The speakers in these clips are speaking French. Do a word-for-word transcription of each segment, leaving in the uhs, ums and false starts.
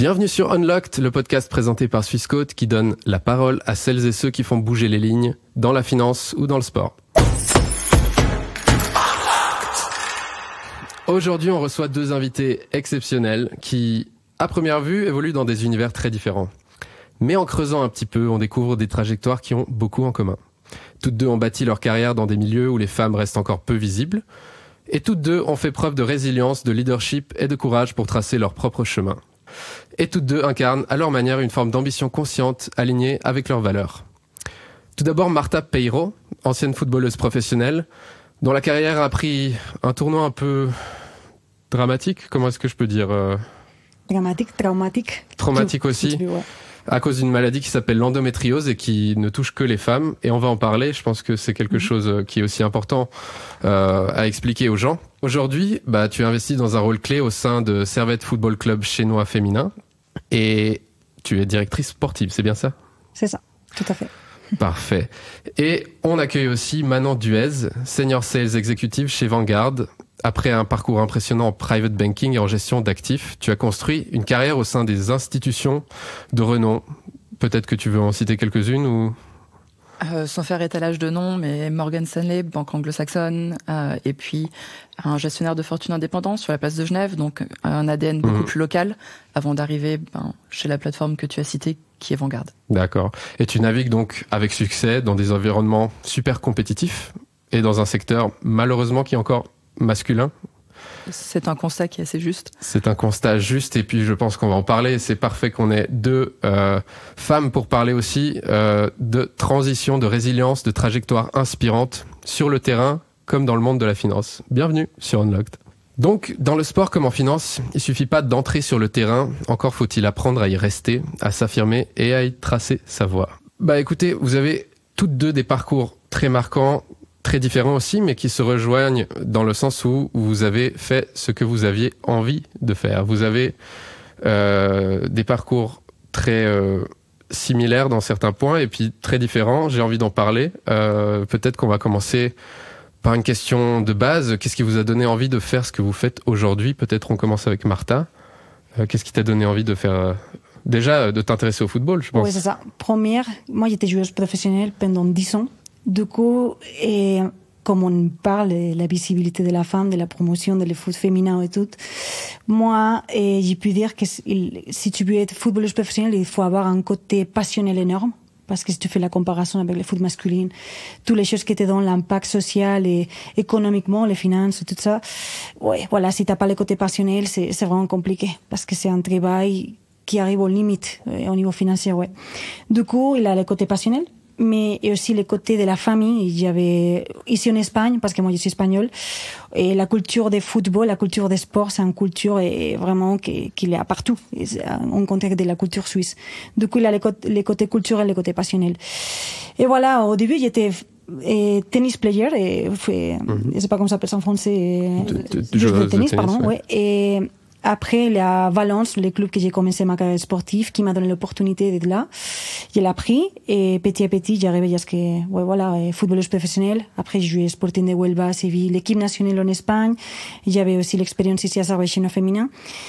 Bienvenue sur Unlocked, le podcast présenté par Swissquote qui donne la parole à celles et ceux qui font bouger les lignes dans la finance ou dans le sport. Aujourd'hui, on reçoit deux invités exceptionnels qui, à première vue, évoluent dans des univers très différents. Mais en creusant un petit peu, on découvre des trajectoires qui ont beaucoup en commun. Toutes deux ont bâti leur carrière dans des milieux où les femmes restent encore peu visibles. Et toutes deux ont fait preuve de résilience, de leadership et de courage pour tracer leur propre chemin. Et toutes deux incarnent à leur manière une forme d'ambition consciente, alignée avec leurs valeurs. Tout d'abord, Marta Peiro, ancienne footballeuse professionnelle, dont la carrière a pris un tournant un peu dramatique. Comment est-ce que je peux dire euh... Dramatique, traumatique. Traumatique aussi. Ouais. À cause d'une maladie qui s'appelle l'endométriose et qui ne touche que les femmes. Et on va en parler. Je pense que c'est quelque mmh. chose qui est aussi important euh, à expliquer aux gens. Aujourd'hui, bah, tu es investi dans un rôle clé au sein de Servette Football Club chinois féminin. Et tu es directrice sportive, c'est bien ça ? C'est ça, tout à fait. Parfait. Et on accueille aussi Manon Duez, Senior Sales Executive chez Vanguard. Après un parcours impressionnant en private banking et en gestion d'actifs, tu as construit une carrière au sein des institutions de renom. Peut-être que tu veux en citer quelques-unes ou... Euh, sans faire étalage de nom, mais Morgan Stanley, banque anglo-saxonne, euh, et puis un gestionnaire de fortune indépendant sur la place de Genève, donc un A D N beaucoup mmh. plus local, avant d'arriver ben, chez la plateforme que tu as citée, qui est Vanguard. D'accord. Et tu navigues donc avec succès dans des environnements super compétitifs et dans un secteur malheureusement qui est encore masculin. C'est un constat qui est assez juste. C'est un constat juste et puis je pense qu'on va en parler. C'est parfait qu'on ait deux euh, femmes pour parler aussi euh, de transition, de résilience, de trajectoire inspirante sur le terrain comme dans le monde de la finance. Bienvenue sur Unlocked. Donc, dans le sport comme en finance, il suffit pas d'entrer sur le terrain, encore faut-il apprendre à y rester, à s'affirmer et à y tracer sa voie. Bah écoutez, vous avez toutes deux des parcours très marquants, très différents aussi, mais qui se rejoignent dans le sens où vous avez fait ce que vous aviez envie de faire. Vous avez euh, des parcours très euh, similaires dans certains points et puis très différents. J'ai envie d'en parler. Euh, peut-être qu'on va commencer par une question de base. Qu'est-ce qui vous a donné envie de faire ce que vous faites aujourd'hui ? Peut-être on commence avec Marta. Euh, qu'est-ce qui t'a donné envie de faire... Euh, déjà, de t'intéresser au football, je pense. Oui, c'est ça. Première, moi j'étais joueuse professionnelle pendant dix ans. Du coup, et comme on parle de la visibilité de la femme, de la promotion de le foot féminin et tout, moi, et j'ai pu dire que si tu veux être footballeuse professionnelle, il faut avoir un côté passionnel énorme. Parce que si tu fais la comparaison avec le foot masculin, toutes les choses qui te donnent l'impact social et économiquement, les finances, tout ça, ouais, voilà, si t'as pas le côté passionnel, c'est, c'est vraiment compliqué. Parce que c'est un travail qui arrive aux limites, euh, au niveau financier, ouais. Du coup, il a le côté passionnel, mais aussi le côté de la famille. Il y avait, ici en Espagne, parce que moi je suis espagnole, et la culture de football, la culture des sports, c'est une culture et vraiment qui, qui est à partout, en contraire de la culture suisse. Du coup, il a le côté, le côté culturel, le côté passionnel. Et voilà, au début, j'étais et tennis player, et, et mm-hmm. je sais pas comment ça s'appelle en français, joueur de tennis, pardon, ouais. ouais. Et après, il y a Valence, le club que j'ai commencé ma carrière sportive, qui m'a donné l'opportunité d'être là. Je l'ai pris, et petit à petit, j'arrivais jusqu'à, ouais, voilà, footballeuse professionnelle. Après, j'ai joué Sporting de Huelva, Séville, l'équipe nationale en Espagne. J'avais aussi l'expérience ici à Servette chinois féminin.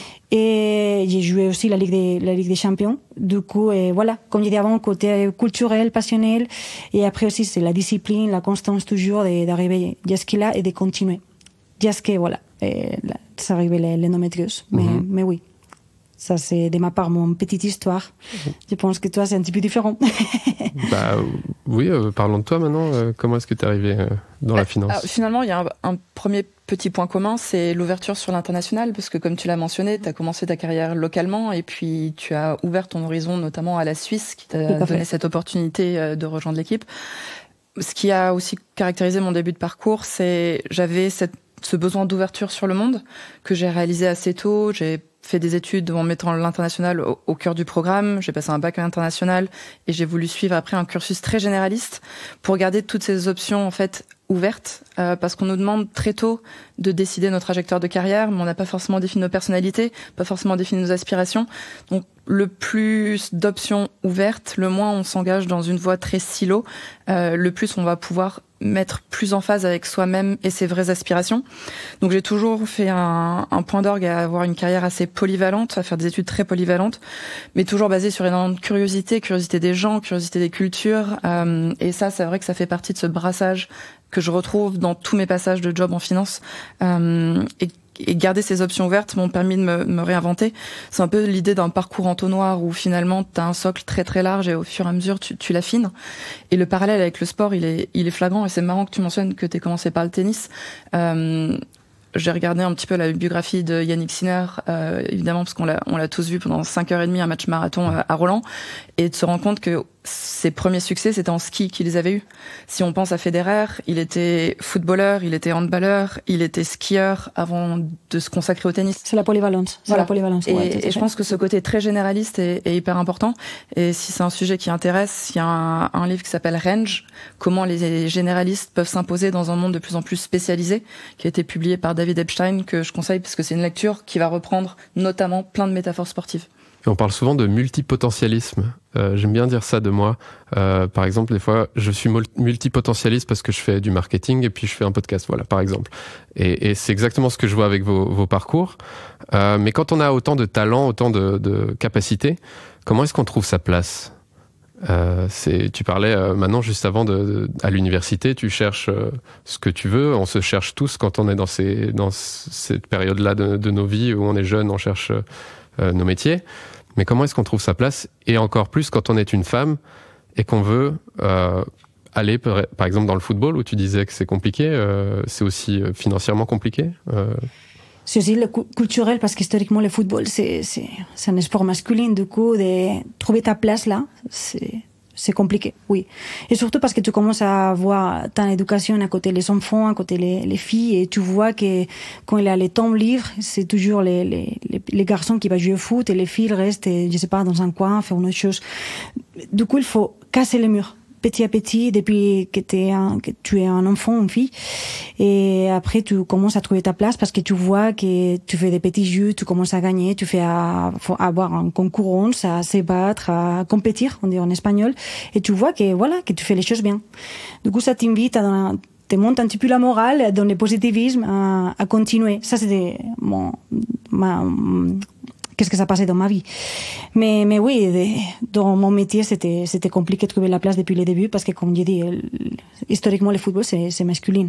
Et j'ai joué aussi la Ligue des, la Ligue des Champions. Du coup, et voilà, comme j'ai dit avant, côté culturel, passionnel. Et après aussi, c'est la discipline, la constance toujours d'arriver jusqu'à là et de continuer. Jusqu'à, voilà. Et là, ça arrivait l'endométriose. Mais, mm-hmm. mais oui, ça c'est de ma part mon petite histoire. Mm-hmm. Je pense que toi c'est un petit peu différent. Bah oui, euh, parlons de toi maintenant. Euh, comment est-ce que tu es arrivé euh, dans euh, la finance ? Alors, finalement, il y a un, un premier petit point commun, c'est l'ouverture sur l'international, parce que comme tu l'as mentionné, tu as commencé ta carrière localement et puis tu as ouvert ton horizon notamment à la Suisse, qui t'a donné fait. cette opportunité de rejoindre l'équipe. Ce qui a aussi caractérisé mon début de parcours, c'est j'avais cette ce besoin d'ouverture sur le monde que j'ai réalisé assez tôt. J'ai fait des études en mettant l'international au, au cœur du programme. J'ai passé un bac international et j'ai voulu suivre après un cursus très généraliste pour garder toutes ces options en fait ouvertes, euh, parce qu'on nous demande très tôt de décider nos trajectoires de carrière, mais on n'a pas forcément défini nos personnalités, pas forcément défini nos aspirations. Donc le plus d'options ouvertes, le moins on s'engage dans une voie très silo, euh, le plus on va pouvoir mettre plus en phase avec soi-même et ses vraies aspirations. Donc j'ai toujours fait un, un point d'orgue à avoir une carrière assez polyvalente, à faire des études très polyvalentes, mais toujours basée sur énormément de curiosité, curiosité des gens, curiosité des cultures. Euh, et ça, c'est vrai que ça fait partie de ce brassage que je retrouve dans tous mes passages de job en finance. Euh, et Et garder ces options ouvertes m'ont permis de me, me réinventer. C'est un peu l'idée d'un parcours entonnoir où finalement tu as un socle très très large et au fur et à mesure tu, tu l'affines. Et le parallèle avec le sport, il est, il est flagrant et c'est marrant que tu mentionnes que tu aies commencé par le tennis. Euh, j'ai regardé un petit peu la biographie de Yannick Sinner, euh, évidemment parce qu'on l'a, on l'a tous vu pendant cinq heures trente un match marathon euh, à Roland, et de se rendre compte que ses premiers succès, c'était en ski qu'il les avait eus. Si on pense à Federer, il était footballeur, il était handballeur, il était skieur avant de se consacrer au tennis. C'est la polyvalence. C'est voilà. la polyvalence. Et, ouais, et je pense que ce côté très généraliste est, est hyper important. Et si c'est un sujet qui intéresse, il y a un, un livre qui s'appelle Range, comment les généralistes peuvent s'imposer dans un monde de plus en plus spécialisé, qui a été publié par David Epstein, que je conseille parce que c'est une lecture qui va reprendre notamment plein de métaphores sportives. Et on parle souvent de multipotentialisme. Euh, j'aime bien dire ça de moi. Euh, par exemple, des fois, je suis multipotentialiste parce que je fais du marketing et puis je fais un podcast, voilà, par exemple. Et, et c'est exactement ce que je vois avec vos, vos parcours. Euh, mais quand on a autant de talent, autant de, de capacités, comment est-ce qu'on trouve sa place ? Euh, c'est, tu parlais euh, maintenant, juste avant, de, de, à l'université, tu cherches euh, ce que tu veux. On se cherche tous quand on est dans, ces, dans cette période-là de, de nos vies où on est jeune, on cherche euh, nos métiers. Mais comment est-ce qu'on trouve sa place ? Et encore plus quand on est une femme et qu'on veut euh, aller, par, par exemple, dans le football, où tu disais que c'est compliqué, euh, c'est aussi financièrement compliqué euh... C'est aussi le culturel, parce qu'historiquement, le football, c'est, c'est, c'est un sport masculin. Du coup, de trouver ta place là, c'est... c'est compliqué, oui. Et surtout parce que tu commences à voir ton éducation à côté les enfants, à côté les, les filles, et tu vois que quand il y a les temps libres, c'est toujours les, les, les garçons qui vont jouer au foot et les filles restent, je sais pas, dans un coin, faire une autre chose. Du coup, il faut casser les murs, petit à petit, depuis que, t'es un, que tu es un enfant, une fille. Et après, tu commences à trouver ta place parce que tu vois que tu fais des petits jeux, tu commences à gagner, tu fais à, à avoir une concurrence, à se battre, à compétir, on dit en espagnol. Et tu vois que, voilà, que tu fais les choses bien. Du coup, ça t'invite à, te monte un petit peu la morale, dans le positivisme, à, à continuer. Ça, c'était mon, ma, qu'est-ce que ça passait dans ma vie. Mais, mais oui, de, dans mon métier, c'était, c'était compliqué de trouver la place depuis le début parce que, comme j'ai dit, historiquement, le football, c'est, c'est masculin.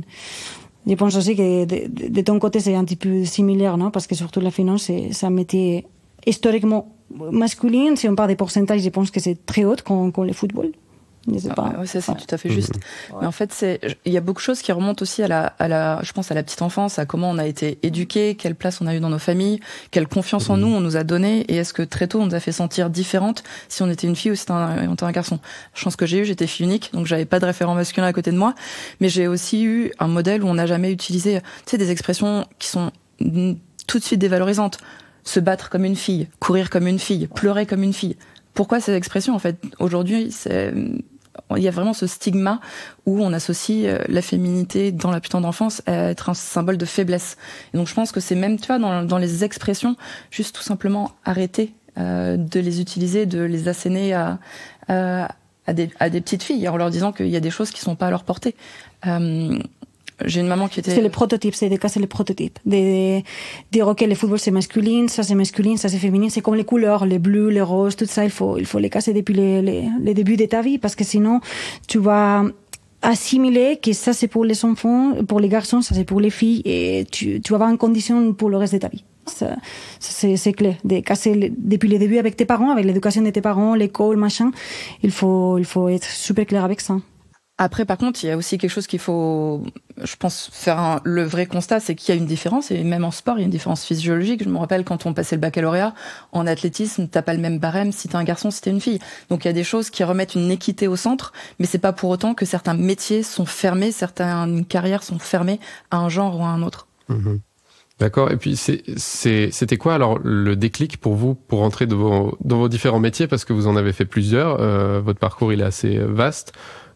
Je pense aussi que de, de, de ton côté, c'est un petit peu similaire, non? Parce que surtout la finance, c'est, c'est un métier historiquement masculin. Si on parle des pourcentages, je pense que c'est très haut quand, quand le football. Je sais pas. Ah, ouais, ça, c'est ouais. tout à fait juste. Ouais. Mais en fait, c'est, il y a beaucoup de choses qui remontent aussi à la, à la, je pense à la petite enfance, à comment on a été éduqué, quelle place on a eu dans nos familles, quelle confiance en nous on nous a donné, et est-ce que très tôt on nous a fait sentir différentes si on était une fille ou si on était un garçon. La chance que j'ai eue, j'étais fille unique, donc j'avais pas de référent masculin à côté de moi, mais j'ai aussi eu un modèle où on n'a jamais utilisé, tu sais, des expressions qui sont tout de suite dévalorisantes. Se battre comme une fille, courir comme une fille, pleurer comme une fille. Pourquoi ces expressions, en fait, aujourd'hui, c'est, il y a vraiment ce stigma où on associe la féminité dans la putain d'enfance à être un symbole de faiblesse. Et donc je pense que c'est même, tu vois, dans, dans les expressions, juste tout simplement arrêter euh, de les utiliser, de les asséner à, à, à, des, à des petites filles en leur disant qu'il y a des choses qui sont pas à leur portée. Euh, J'ai une maman qui était... C'est les prototypes, c'est des cas, c'est les prototypes. De dire, ok, le football c'est masculin, ça c'est masculin, ça c'est féminin, c'est comme les couleurs, les bleus, les roses, tout ça, il faut, il faut les casser depuis les, les, les débuts de ta vie, parce que sinon, tu vas assimiler que ça c'est pour les enfants, pour les garçons, ça c'est pour les filles, et tu, tu vas avoir une condition pour le reste de ta vie. Ça, c'est, c'est clair. De casser le, depuis le début avec tes parents, avec l'éducation de tes parents, l'école, machin, il faut, il faut être super clair avec ça. Après, par contre, il y a aussi quelque chose qu'il faut, je pense, faire un, le vrai constat, c'est qu'il y a une différence, et même en sport, il y a une différence physiologique. Je me rappelle quand on passait le baccalauréat, en athlétisme, t'as pas le même barème si t'es un garçon, si t'es une fille. Donc il y a des choses qui remettent une équité au centre, mais c'est pas pour autant que certains métiers sont fermés, certaines carrières sont fermées à un genre ou à un autre. Mmh. D'accord. Et puis, c'est, c'est, c'était quoi alors le déclic pour vous pour entrer dans vos, dans vos différents métiers, parce que vous en avez fait plusieurs, euh, votre parcours il est assez vaste.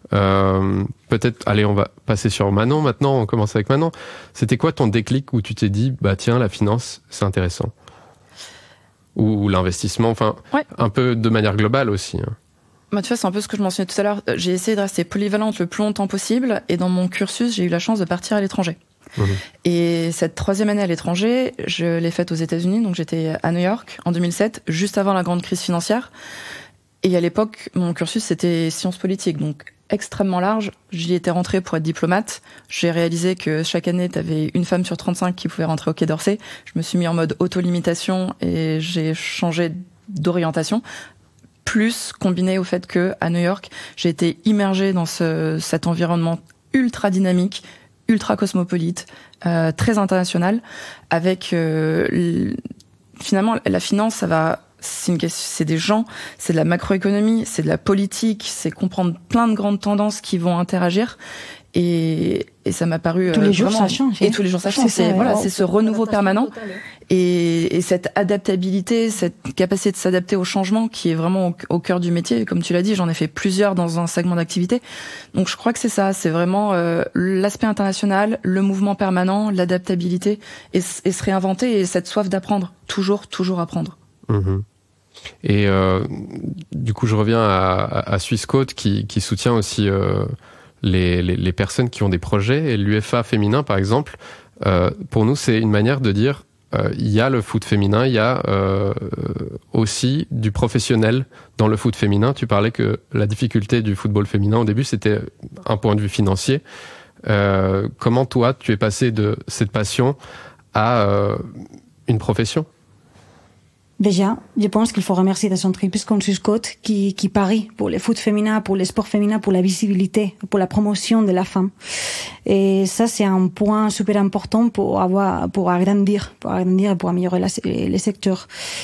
Euh, peut-être, allez, on va passer sur Manon maintenant, on commence avec Manon. C'était quoi ton déclic où tu t'es dit, bah tiens, la finance, c'est intéressant? ou, ou l'investissement, enfin, ouais. un peu de manière globale aussi. Bah, tu vois, c'est un peu ce que je mentionnais tout à l'heure. J'ai essayé de rester polyvalente le plus longtemps possible, et dans mon cursus, j'ai eu la chance de partir à l'étranger. Mmh. Et cette troisième année à l'étranger, je l'ai faite aux États-Unis, donc j'étais à New York en deux mille sept, juste avant la grande crise financière. Et à l'époque, mon cursus, c'était sciences politiques, donc extrêmement large. J'y étais rentrée pour être diplomate. J'ai réalisé que chaque année, tu avais une femme sur trente-cinq qui pouvait rentrer au Quai d'Orsay. Je me suis mis en mode auto-limitation et j'ai changé d'orientation. Plus combiné au fait que à New York, j'ai été immergée dans ce, cet environnement ultra dynamique, ultra cosmopolite, euh, très international, avec euh, l... finalement la finance, ça va. C'est, une, c'est des gens, c'est de la macroéconomie, c'est de la politique, c'est comprendre plein de grandes tendances qui vont interagir. Et, et ça m'a paru tous les euh, jours vraiment, ça change. Et tous les jours ça change. C'est, c'est, voilà, c'est ce renouveau permanent et, et cette adaptabilité, cette capacité de s'adapter au changement qui est vraiment au, au cœur du métier. Comme tu l'as dit, j'en ai fait plusieurs dans un segment d'activité. Donc je crois que c'est ça, c'est vraiment euh, l'aspect international, le mouvement permanent, l'adaptabilité et, et se réinventer et cette soif d'apprendre, toujours, toujours apprendre. Mmh. Et euh, du coup, je reviens à, à, à Swissquote qui, qui soutient aussi euh, les, les, les personnes qui ont des projets. Et l'U F A féminin, par exemple, euh, pour nous, c'est une manière de dire euh, il y a le foot féminin, il y a euh, aussi du professionnel dans le foot féminin. Tu parlais que la difficulté du football féminin au début, c'était un point de vue financier. Euh, comment toi, tu es passé de cette passion à euh, une profession ? Déjà, je pense qu'il faut remercier des entreprises comme Swissquote qui, qui parient pour le foot féminin, pour le sport féminin, pour la visibilité, pour la promotion de la femme. Et ça, c'est un point super important pour avoir, pour agrandir, pour agrandir et pour améliorer la, les secteurs.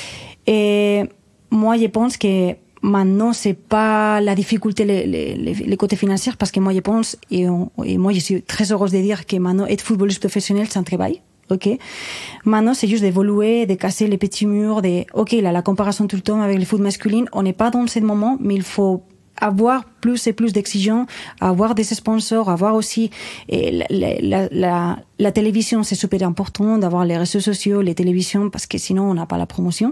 Et moi, je pense que maintenant, c'est pas la difficulté, les, les, les, les côtés financiers, parce que moi, je pense, et, on, et moi, je suis très heureuse de dire que maintenant, être footballiste professionnel, c'est un travail. Ok. Maintenant, c'est juste d'évoluer, de casser les petits murs, de, ok, là, la comparaison tout le temps avec le foot masculin, on n'est pas dans ce moment, mais il faut avoir plus et plus d'exigences, avoir des sponsors, avoir aussi, et la, la, la, la télévision, c'est super important d'avoir les réseaux sociaux, les télévisions, parce que sinon, on n'a pas la promotion.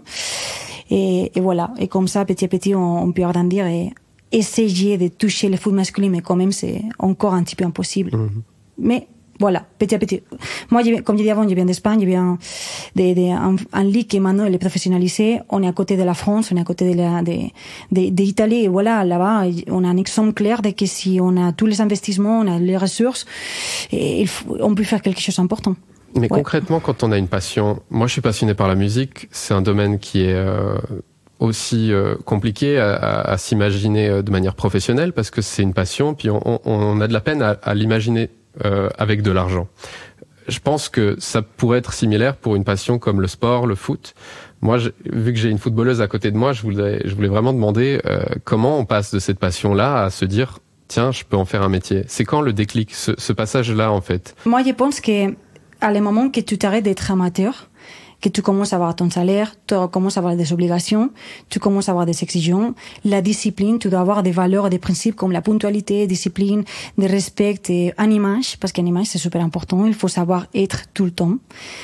Et, et voilà. Et comme ça, petit à petit, on, on peut agrandir et essayer de toucher le foot masculin, mais quand même, c'est encore un petit peu impossible. Mmh. Mais, voilà, petit à petit. Moi, comme je disais avant, je viens d'Espagne, je viens de, de, un, un ligue qui maintenant elle est professionnalisée. On est à côté de la France, on est à côté de la, de, de, de l'Italie. Et voilà, là-bas, on a un exemple clair de que si on a tous les investissements, on a les ressources, et il faut, on peut faire quelque chose d'important. Mais ouais. Concrètement, quand on a une passion, moi je suis passionné par la musique, c'est un domaine qui est euh, aussi euh, compliqué à, à, à s'imaginer de manière professionnelle parce que c'est une passion, puis on, on, on a de la peine à, à l'imaginer Euh, avec de l'argent. Je pense que ça pourrait être similaire pour une passion comme le sport, le foot. Moi, je, vu que j'ai une footballeuse à côté de moi, je voulais, je voulais vraiment demander euh, comment on passe de cette passion-là à se dire tiens, je peux en faire un métier. C'est quand le déclic, ce, ce passage-là, en fait? Moi, je pense que à le moment que tu t'arrêtes d'être amateur, que tu commences à avoir ton salaire, tu commences à avoir des obligations, tu commences à avoir des exigences, la discipline, tu dois avoir des valeurs et des principes comme la ponctualité, discipline, de respect et une image, parce qu'une image c'est super important, il faut savoir être tout le temps.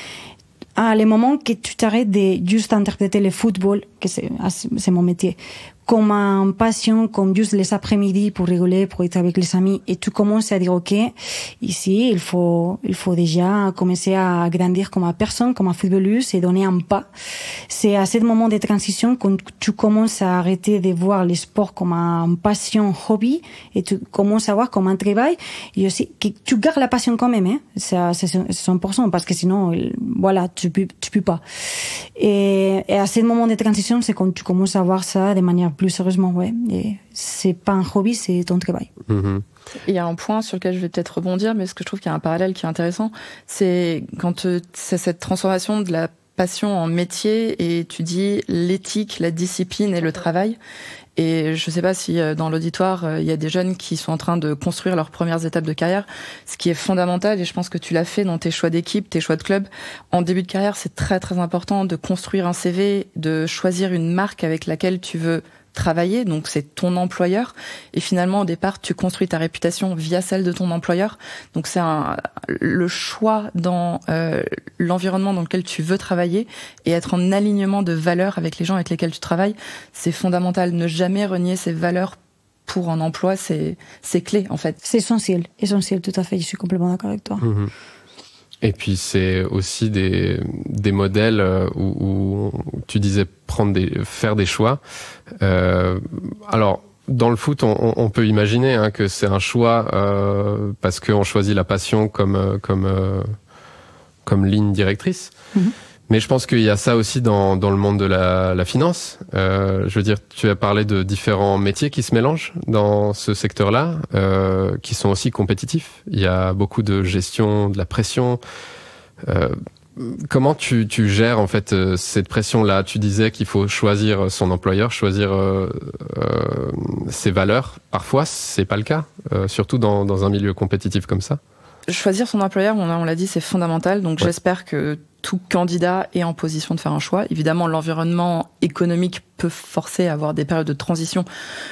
À le moment que tu t'arrêtes de juste interpréter le football, que c'est, c'est mon métier, comme une passion, comme juste les après-midi pour rigoler, pour être avec les amis, et tu commences à dire, ok, ici, il faut, il faut déjà commencer à grandir comme personne, comme un footballeuse, et donner un pas. C'est à ce moment de transition quand tu commences à arrêter de voir le sport comme une passion, hobby, et tu commences à voir comme un travail, et aussi, que tu gardes la passion quand même, hein. C'est, c'est cent pour cent, parce que sinon, voilà, tu peux, tu peux pas. Et, et à ce moment de transition, c'est quand tu commences à voir ça de manière plus sérieusement, ouais. Et c'est pas un hobby, c'est ton travail. Mmh. Il y a un point sur lequel je vais peut-être rebondir, mais ce que je trouve qu'il y a un parallèle qui est intéressant, c'est quand euh, c'est cette transformation de la passion en métier et tu dis l'éthique, la discipline et le travail. Et je sais pas si dans l'auditoire, il y a des jeunes qui sont en train de construire leurs premières étapes de carrière, ce qui est fondamental, et je pense que tu l'as fait dans tes choix d'équipe, tes choix de club. En début de carrière, c'est très très important de construire un C V, de choisir une marque avec laquelle tu veux travailler, donc c'est ton employeur. Et finalement, au départ, tu construis ta réputation via celle de ton employeur. Donc c'est un, le choix dans euh, l'environnement dans lequel tu veux travailler et être en alignement de valeurs avec les gens avec lesquels tu travailles, c'est fondamental. Ne jamais renier ces valeurs pour un emploi, c'est, c'est clé en fait. C'est essentiel, essentiel, tout à fait. Je suis complètement d'accord avec toi. Mmh. Et puis c'est aussi des des modèles où, où tu disais prendre des faire des choix. Euh, alors dans le foot, on, on peut imaginer hein, que c'est un choix euh, parce qu'on choisit la passion comme comme euh, comme ligne directrice. Mm-hmm. Mais je pense qu'il y a ça aussi dans dans le monde de la, la finance. Euh, je veux dire, tu as parlé de différents métiers qui se mélangent dans ce secteur-là, euh, qui sont aussi compétitifs. Il y a beaucoup de gestion de la pression. Euh, comment tu tu gères en fait euh, cette pression-là? Tu disais qu'il faut choisir son employeur, choisir euh, euh, ses valeurs. Parfois, c'est pas le cas, euh, surtout dans dans un milieu compétitif comme ça. Choisir son employeur, on, a, on l'a dit, c'est fondamental. Donc ouais. J'espère que tout candidat est en position de faire un choix. Évidemment, l'environnement économique peut forcer à avoir des périodes de transition.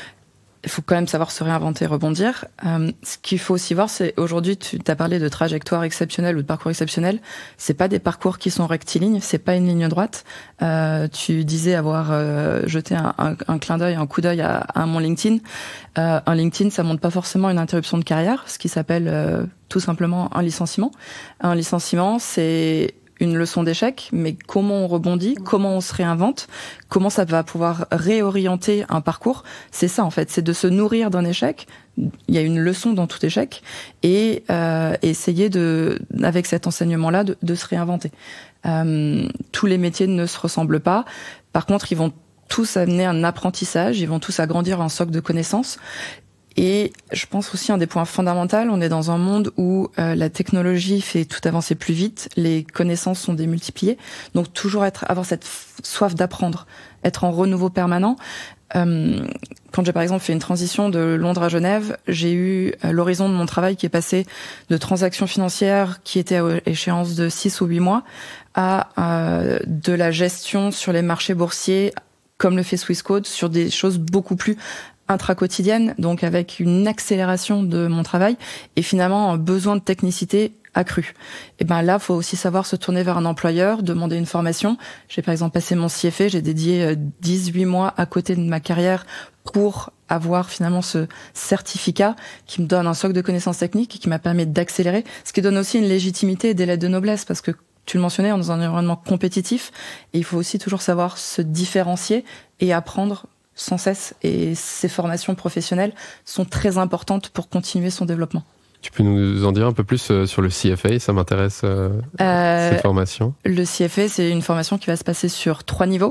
Il faut quand même savoir se réinventer, rebondir. Euh, ce qu'il faut aussi voir, c'est aujourd'hui, tu as parlé de trajectoire exceptionnelle ou de parcours exceptionnel. C'est pas des parcours qui sont rectilignes, c'est pas une ligne droite. Euh, tu disais avoir euh, jeté un, un, un clin d'œil, un coup d'œil à, à mon LinkedIn. Euh, un LinkedIn, ça montre pas forcément une interruption de carrière, ce qui s'appelle euh, tout simplement un licenciement. Un licenciement, c'est une leçon d'échec, mais comment on rebondit, comment on se réinvente, comment ça va pouvoir réorienter un parcours, c'est ça en fait, c'est de se nourrir d'un échec. Il y a une leçon dans tout échec et euh, essayer de, avec cet enseignement-là, de, de se réinventer. Euh, tous les métiers ne se ressemblent pas. Par contre, ils vont tous amener un apprentissage, ils vont tous agrandir un socle de connaissances. Et je pense aussi un des points fondamentaux, on est dans un monde où euh, la technologie fait tout avancer plus vite, les connaissances sont démultipliées, donc toujours être, avoir cette soif d'apprendre, être en renouveau permanent. Euh, quand j'ai par exemple fait une transition de Londres à Genève, j'ai eu euh, l'horizon de mon travail qui est passé de transactions financières qui étaient à échéance de six ou huit mois à euh, de la gestion sur les marchés boursiers, comme le fait Swissquote, sur des choses beaucoup plus intra-quotidienne, donc avec une accélération de mon travail et finalement un besoin de technicité accru. Et ben là, faut aussi savoir se tourner vers un employeur, demander une formation. J'ai par exemple passé mon C F A, j'ai dédié dix-huit mois à côté de ma carrière pour avoir finalement ce certificat qui me donne un socle de connaissances techniques et qui m'a permis d'accélérer, ce qui donne aussi une légitimité et des lettres de noblesse parce que tu le mentionnais, on est dans un environnement compétitif et il faut aussi toujours savoir se différencier et apprendre sans cesse, et ces formations professionnelles sont très importantes pour continuer son développement. Tu peux nous en dire un peu plus sur le C F A, ça m'intéresse, euh, euh, ces formations. Le C F A, c'est une formation qui va se passer sur trois niveaux,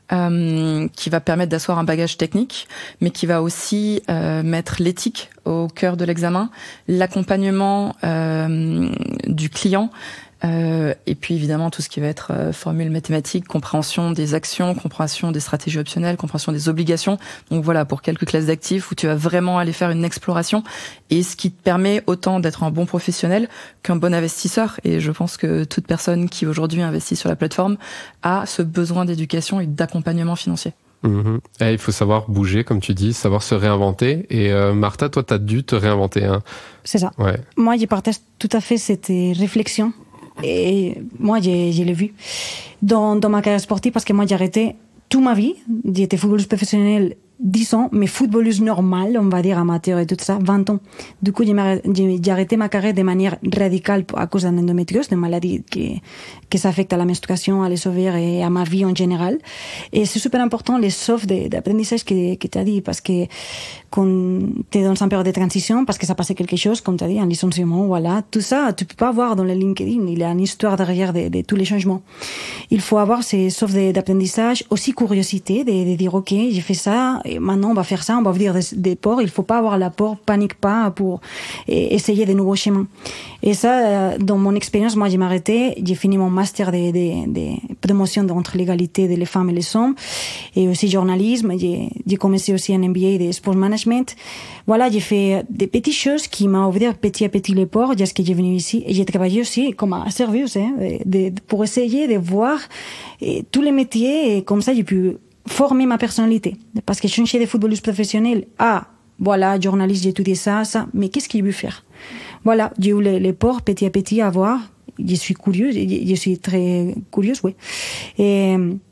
euh, qui va permettre d'asseoir un bagage technique, mais qui va aussi euh, mettre l'éthique au cœur de l'examen, l'accompagnement euh, du client, Euh, et puis évidemment tout ce qui va être euh, formule mathématique, compréhension des actions, compréhension des stratégies optionnelles, compréhension des obligations. Donc voilà, pour quelques classes d'actifs où tu vas vraiment aller faire une exploration et ce qui te permet autant d'être un bon professionnel qu'un bon investisseur. Et je pense que toute personne qui aujourd'hui investit sur la plateforme a ce besoin d'éducation et d'accompagnement financier. Mmh. Et il faut savoir bouger, comme tu dis, savoir se réinventer. Et euh, Martha, toi, tu as dû te réinventer. Hein. C'est ça. Ouais. Moi, je partage tout à fait cette réflexion. Et moi, je, je l'ai vu dans, dans ma carrière sportive parce que moi, j'ai arrêté toute ma vie. J'étais footballeuse professionnelle dix ans, mais footballeuse normale, on va dire amateur et tout ça, vingt ans. Du coup, j'ai arrêté ma carrière de manière radicale à cause d'un endométriose, d'une maladie qui, qui s'affecte à la menstruation, à les ovaires et à ma vie en général. Et c'est super important, les softs d'apprentissage que, que tu as dit, parce que quand tu es dans une période de transition, parce que ça passait quelque chose, comme tu as dit, un licenciement, voilà, tout ça, tu peux pas voir dans le LinkedIn. Il y a une histoire derrière de, de tous les changements. Il faut avoir ces softs d'apprentissage, aussi curiosité, de, de dire, OK, j'ai fait ça, et maintenant on va faire ça, on va ouvrir des, des ports. Il faut pas avoir la peur, panique pas pour et, essayer de nouveaux chemins. Et ça, dans mon expérience, moi, j'ai m'arrêté, j'ai fini mon master de, de, de promotion entre l'égalité des femmes et les hommes, et aussi journalisme. J'ai, j'ai commencé aussi un M B A de sport management. Voilà, j'ai fait des petites choses qui m'ont ouvert petit à petit les ports jusqu'à ce que j'ai venu ici. Et j'ai travaillé aussi comme un service, hein, de, de, pour essayer de voir et, tous les métiers, et comme ça, j'ai pu former ma personnalité. Parce que changer de footballeuse professionnelle, ah, voilà, journaliste, j'ai étudié ça, ça, mais qu'est-ce qu'il veut faire? Voilà, j'ai eu les, les ports petit à petit à voir. Je suis curieuse, je suis très curieuse, oui. Et,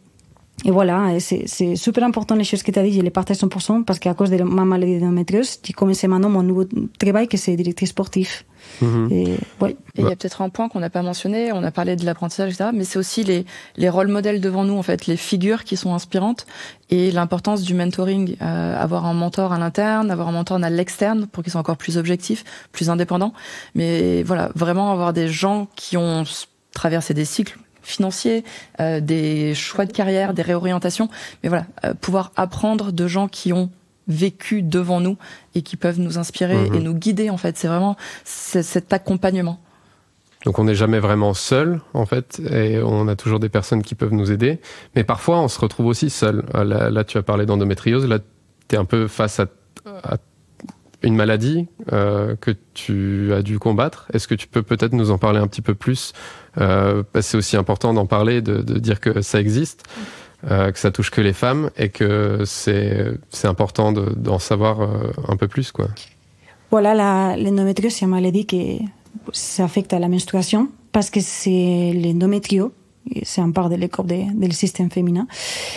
et voilà, c'est, c'est super important les choses que tu as dit, je les partage cent pour cent parce qu'à cause de ma maladie d'endométriose, j'ai commencé maintenant mon nouveau travail que c'est directrice sportive. Mmh. Et ouais. il y a peut-être un point qu'on n'a pas mentionné, on a parlé de l'apprentissage, et cetera, mais c'est aussi les, les rôles modèles devant nous, en fait, les figures qui sont inspirantes et l'importance du mentoring, euh, avoir un mentor à l'interne, avoir un mentor à l'externe pour qu'il soit encore plus objectif, plus indépendant. Mais voilà, vraiment avoir des gens qui ont traversé des cycles financiers, euh, des choix de carrière, des réorientations, mais voilà, euh, pouvoir apprendre de gens qui ont vécu devant nous et qui peuvent nous inspirer mmh. et nous guider, en fait. C'est vraiment c'est cet accompagnement. Donc on n'est jamais vraiment seul, en fait, et on a toujours des personnes qui peuvent nous aider. Mais parfois, on se retrouve aussi seul. Là, là tu as parlé d'endométriose. Là, tu es un peu face à, à une maladie euh, que tu as dû combattre. Est-ce que tu peux peut-être nous en parler un petit peu plus euh, parce que c'est aussi important d'en parler, de, de dire que ça existe. Euh, que ça touche que les femmes et que c'est, c'est important de, d'en savoir euh, un peu plus, quoi. Voilà, la, l'endométriose, c'est une maladie qui s'affecte à la menstruation parce que c'est l'endométrio, c'est un part de l'écorce du système féminin,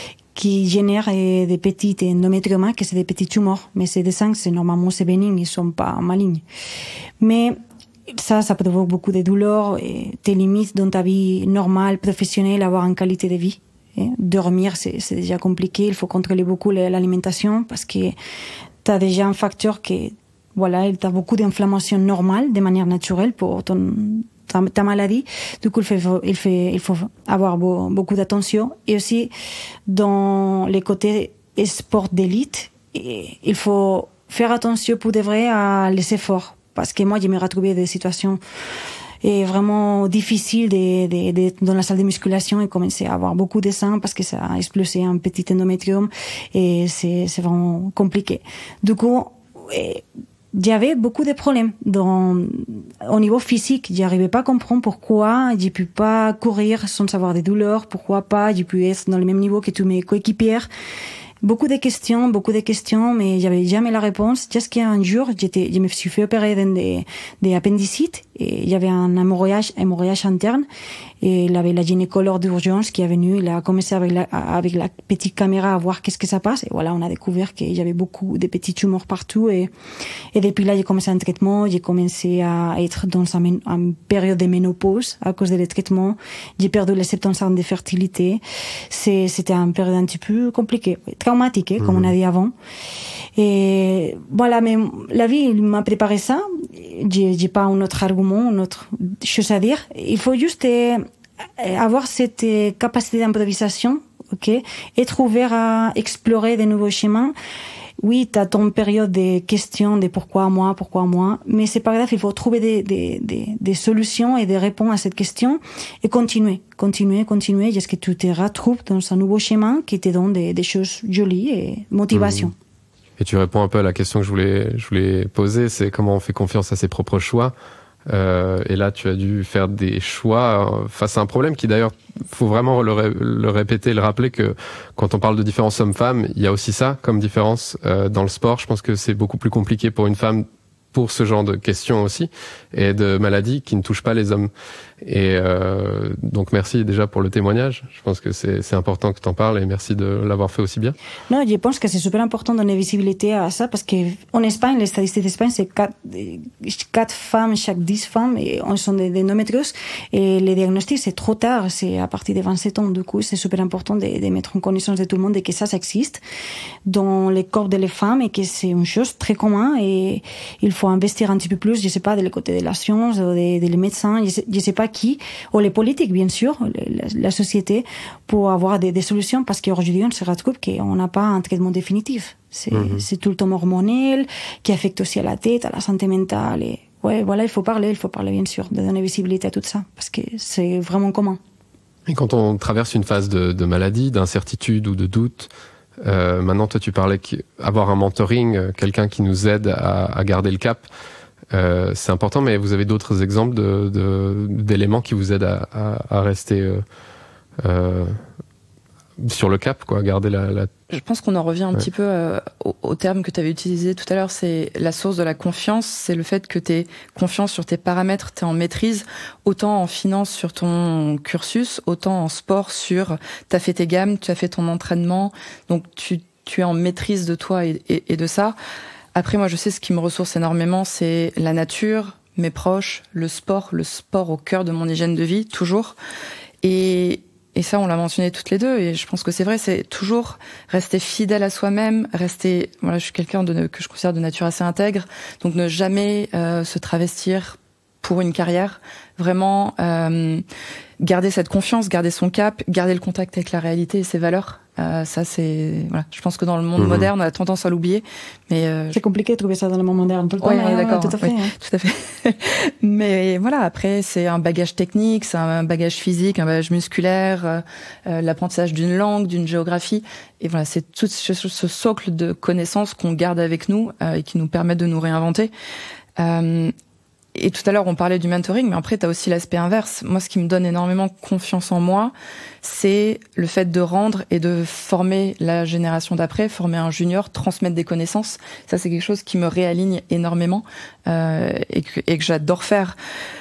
qui génère des petits endométriomas, que c'est des petits tumeurs. Mais ces dessins, c'est normalement c'est bénin, ils sont pas malignes. Mais ça, ça provoque beaucoup de douleurs et tes limites dans ta vie normale, professionnelle, avoir une qualité de vie. Dormir, c'est, c'est déjà compliqué. Il faut contrôler beaucoup l'alimentation parce que tu as déjà un facteur qui, voilà, tu as beaucoup d'inflammation normale, de manière naturelle pour ton, ta, ta maladie. Du coup, il, fait, il, fait, il faut avoir beau, beaucoup d'attention. Et aussi, dans les côtés sport d'élite, il faut faire attention pour de vrai à les efforts. Parce que moi, je me retrouvais des situations et vraiment difficile de, de, de, dans la salle de musculation et commencer à avoir beaucoup de sang parce que ça a explosé un petit endométrium et c'est, c'est vraiment compliqué. Du coup, j'avais beaucoup de problèmes dans, au niveau physique. J'arrivais pas à comprendre pourquoi j'ai pu pas courir sans avoir des douleurs, pourquoi pas j'ai pu être dans le même niveau que tous mes coéquipières. Beaucoup de questions, beaucoup de questions, mais j'avais jamais la réponse. Jusqu'à un jour, j'étais, je me suis fait opérer d'un des, des appendicites et il y avait un hémorragiage, hémorragiage interne et il avait la gynécologue d'urgence qui est venue, il a commencé avec la, avec la petite caméra à voir qu'est-ce que ça passe et voilà, on a découvert qu'il y avait beaucoup de petits tumeurs partout et, et depuis là, j'ai commencé un traitement, j'ai commencé à être dans une, une période de ménopause à cause des traitements, j'ai perdu les soixante-dix ans de fertilité, c'est, c'était une période un petit peu compliquée, traumatique, hein, comme mmh. on a dit avant. Et voilà, mais la vie il m'a préparé ça. J'ai, j'ai pas un autre argument, une autre chose à dire. Il faut juste euh, avoir cette euh, capacité d'improvisation, ok, être ouvert à explorer de nouveaux chemins. Oui, t'as ton période de questions, de pourquoi moi, pourquoi moi, mais c'est pas grave, il faut trouver des, des, des, des solutions et des réponses à cette question et continuer, continuer, continuer, jusqu'à ce que tu te retrouves dans un nouveau chemin qui te donne des, des choses jolies et motivation. Mmh. Et tu réponds un peu à la question que je voulais, je voulais poser, c'est comment on fait confiance à ses propres choix. Euh, et là, tu as dû faire des choix face à un problème qui, d'ailleurs, faut vraiment le, ré- le répéter, le rappeler que quand on parle de différence homme-femme, il y a aussi ça comme différence euh, dans le sport. Je pense que c'est beaucoup plus compliqué pour une femme pour ce genre de questions aussi et de maladies qui ne touchent pas les hommes. Et euh, donc merci déjà pour le témoignage. Je pense que c'est, c'est important que tu en parles et merci de l'avoir fait aussi bien. Non, je pense que c'est super important de donner visibilité à ça parce qu'en Espagne, les statistiques d'Espagne, c'est quatre femmes chaque dix femmes et on sont des endométrioses et les diagnostics, c'est trop tard, c'est à partir de vingt-sept ans. Du coup, c'est super important de, de mettre en connaissance de tout le monde et que ça, ça existe dans les corps des femmes et que c'est une chose très commune et il faut investir un petit peu plus, je sais pas, de le côté de la science, des de les médecins, je sais, je sais pas qui, ou les politiques, bien sûr, la, la société, pour avoir des, des solutions, parce qu'aujourd'hui, on se retrouve qu'on n'a pas un traitement définitif. C'est, mm-hmm. c'est tout le temps hormonal, qui affecte aussi à la tête, à la santé mentale, et ouais, voilà, il faut parler, il faut parler, bien sûr, de donner visibilité à tout ça, parce que c'est vraiment commun. Et quand on traverse une phase de, de maladie, d'incertitude ou de doute, Euh, maintenant, toi, tu parlais qu'avoir un mentoring, euh, quelqu'un qui nous aide à, à garder le cap, euh, c'est important, mais vous avez d'autres exemples de, de, d'éléments qui vous aident à, à, à rester euh, euh, sur le cap, quoi, garder la, la... Je pense qu'on en revient un ouais. petit peu euh, au, au terme que tu avais utilisé tout à l'heure, c'est la source de la confiance, c'est le fait que tu aies confiance sur tes paramètres, tu es en maîtrise, autant en finance sur ton cursus, autant en sport sur tu as fait tes gammes, tu as fait ton entraînement, donc tu, tu es en maîtrise de toi et, et, et de ça. Après, moi, je sais ce qui me ressource énormément, c'est la nature, mes proches, le sport, le sport au cœur de mon hygiène de vie, toujours. Et, et ça, on l'a mentionné toutes les deux, et je pense que c'est vrai, c'est toujours rester fidèle à soi-même, rester... Voilà, je suis quelqu'un de, que je considère de nature assez intègre, donc ne jamais euh, se travestir pour une carrière, vraiment euh, garder cette confiance, garder son cap, garder le contact avec la réalité et ses valeurs. Euh, ça, c'est voilà. Je pense que dans le monde mmh. moderne, on a tendance à l'oublier, mais euh, c'est compliqué de trouver ça dans le monde moderne tout le temps. Oui, hein, d'accord, tout à fait. Oui, hein. tout à fait. Mais voilà, après, c'est un bagage technique, c'est un bagage physique, un bagage musculaire, euh, l'apprentissage d'une langue, d'une géographie, et voilà, c'est tout ce, ce socle de connaissances qu'on garde avec nous euh, et qui nous permet de nous réinventer. Euh, Et tout à l'heure, on parlait du mentoring, mais après, tu as aussi l'aspect inverse. Moi, ce qui me donne énormément confiance en moi, c'est le fait de rendre et de former la génération d'après, former un junior, transmettre des connaissances. Ça, c'est quelque chose qui me réaligne énormément euh, et que, et que j'adore faire.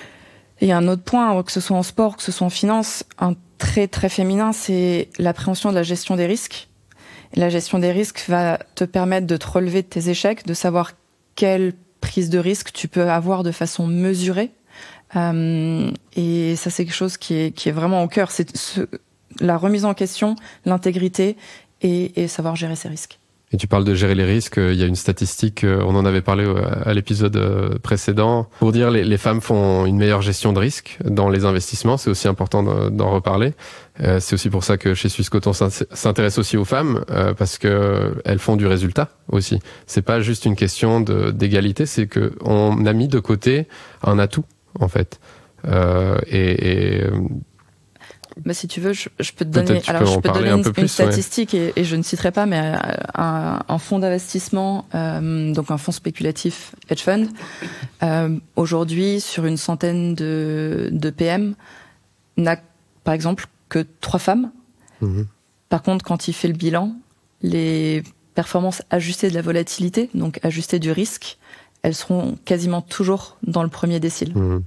Et un autre point, que ce soit en sport, que ce soit en finance, un trait très féminin, c'est l'appréhension de la gestion des risques. Et la gestion des risques va te permettre de te relever de tes échecs, de savoir quelle prise de risque tu peux avoir de façon mesurée, euh, et ça c'est quelque chose qui est qui est vraiment au cœur, c'est ce, la remise en question, l'intégrité et, et savoir gérer ses risques. Et tu parles de gérer les risques, il y a une statistique, on en avait parlé à l'épisode précédent, pour dire les, les femmes font une meilleure gestion de risque dans les investissements, c'est aussi important d'en reparler. Euh, c'est aussi pour ça que chez Suisse Coton s'intéresse aussi aux femmes, euh, parce que elles font du résultat aussi. C'est pas juste une question de, d'égalité, c'est que on a mis de côté un atout, en fait. Euh, et, et Bah, si tu veux, je, je peux te donner, alors je peux te donner une, plus, une statistique ouais. et, et je ne citerai pas, mais un, un fonds d'investissement, euh, donc un fonds spéculatif hedge fund, euh, aujourd'hui sur une centaine de, de P M, n'a par exemple que trois femmes. Mmh. Par contre, quand il fait le bilan, les performances ajustées de la volatilité, donc ajustées du risque, elles seront quasiment toujours dans le premier décile. Mmh.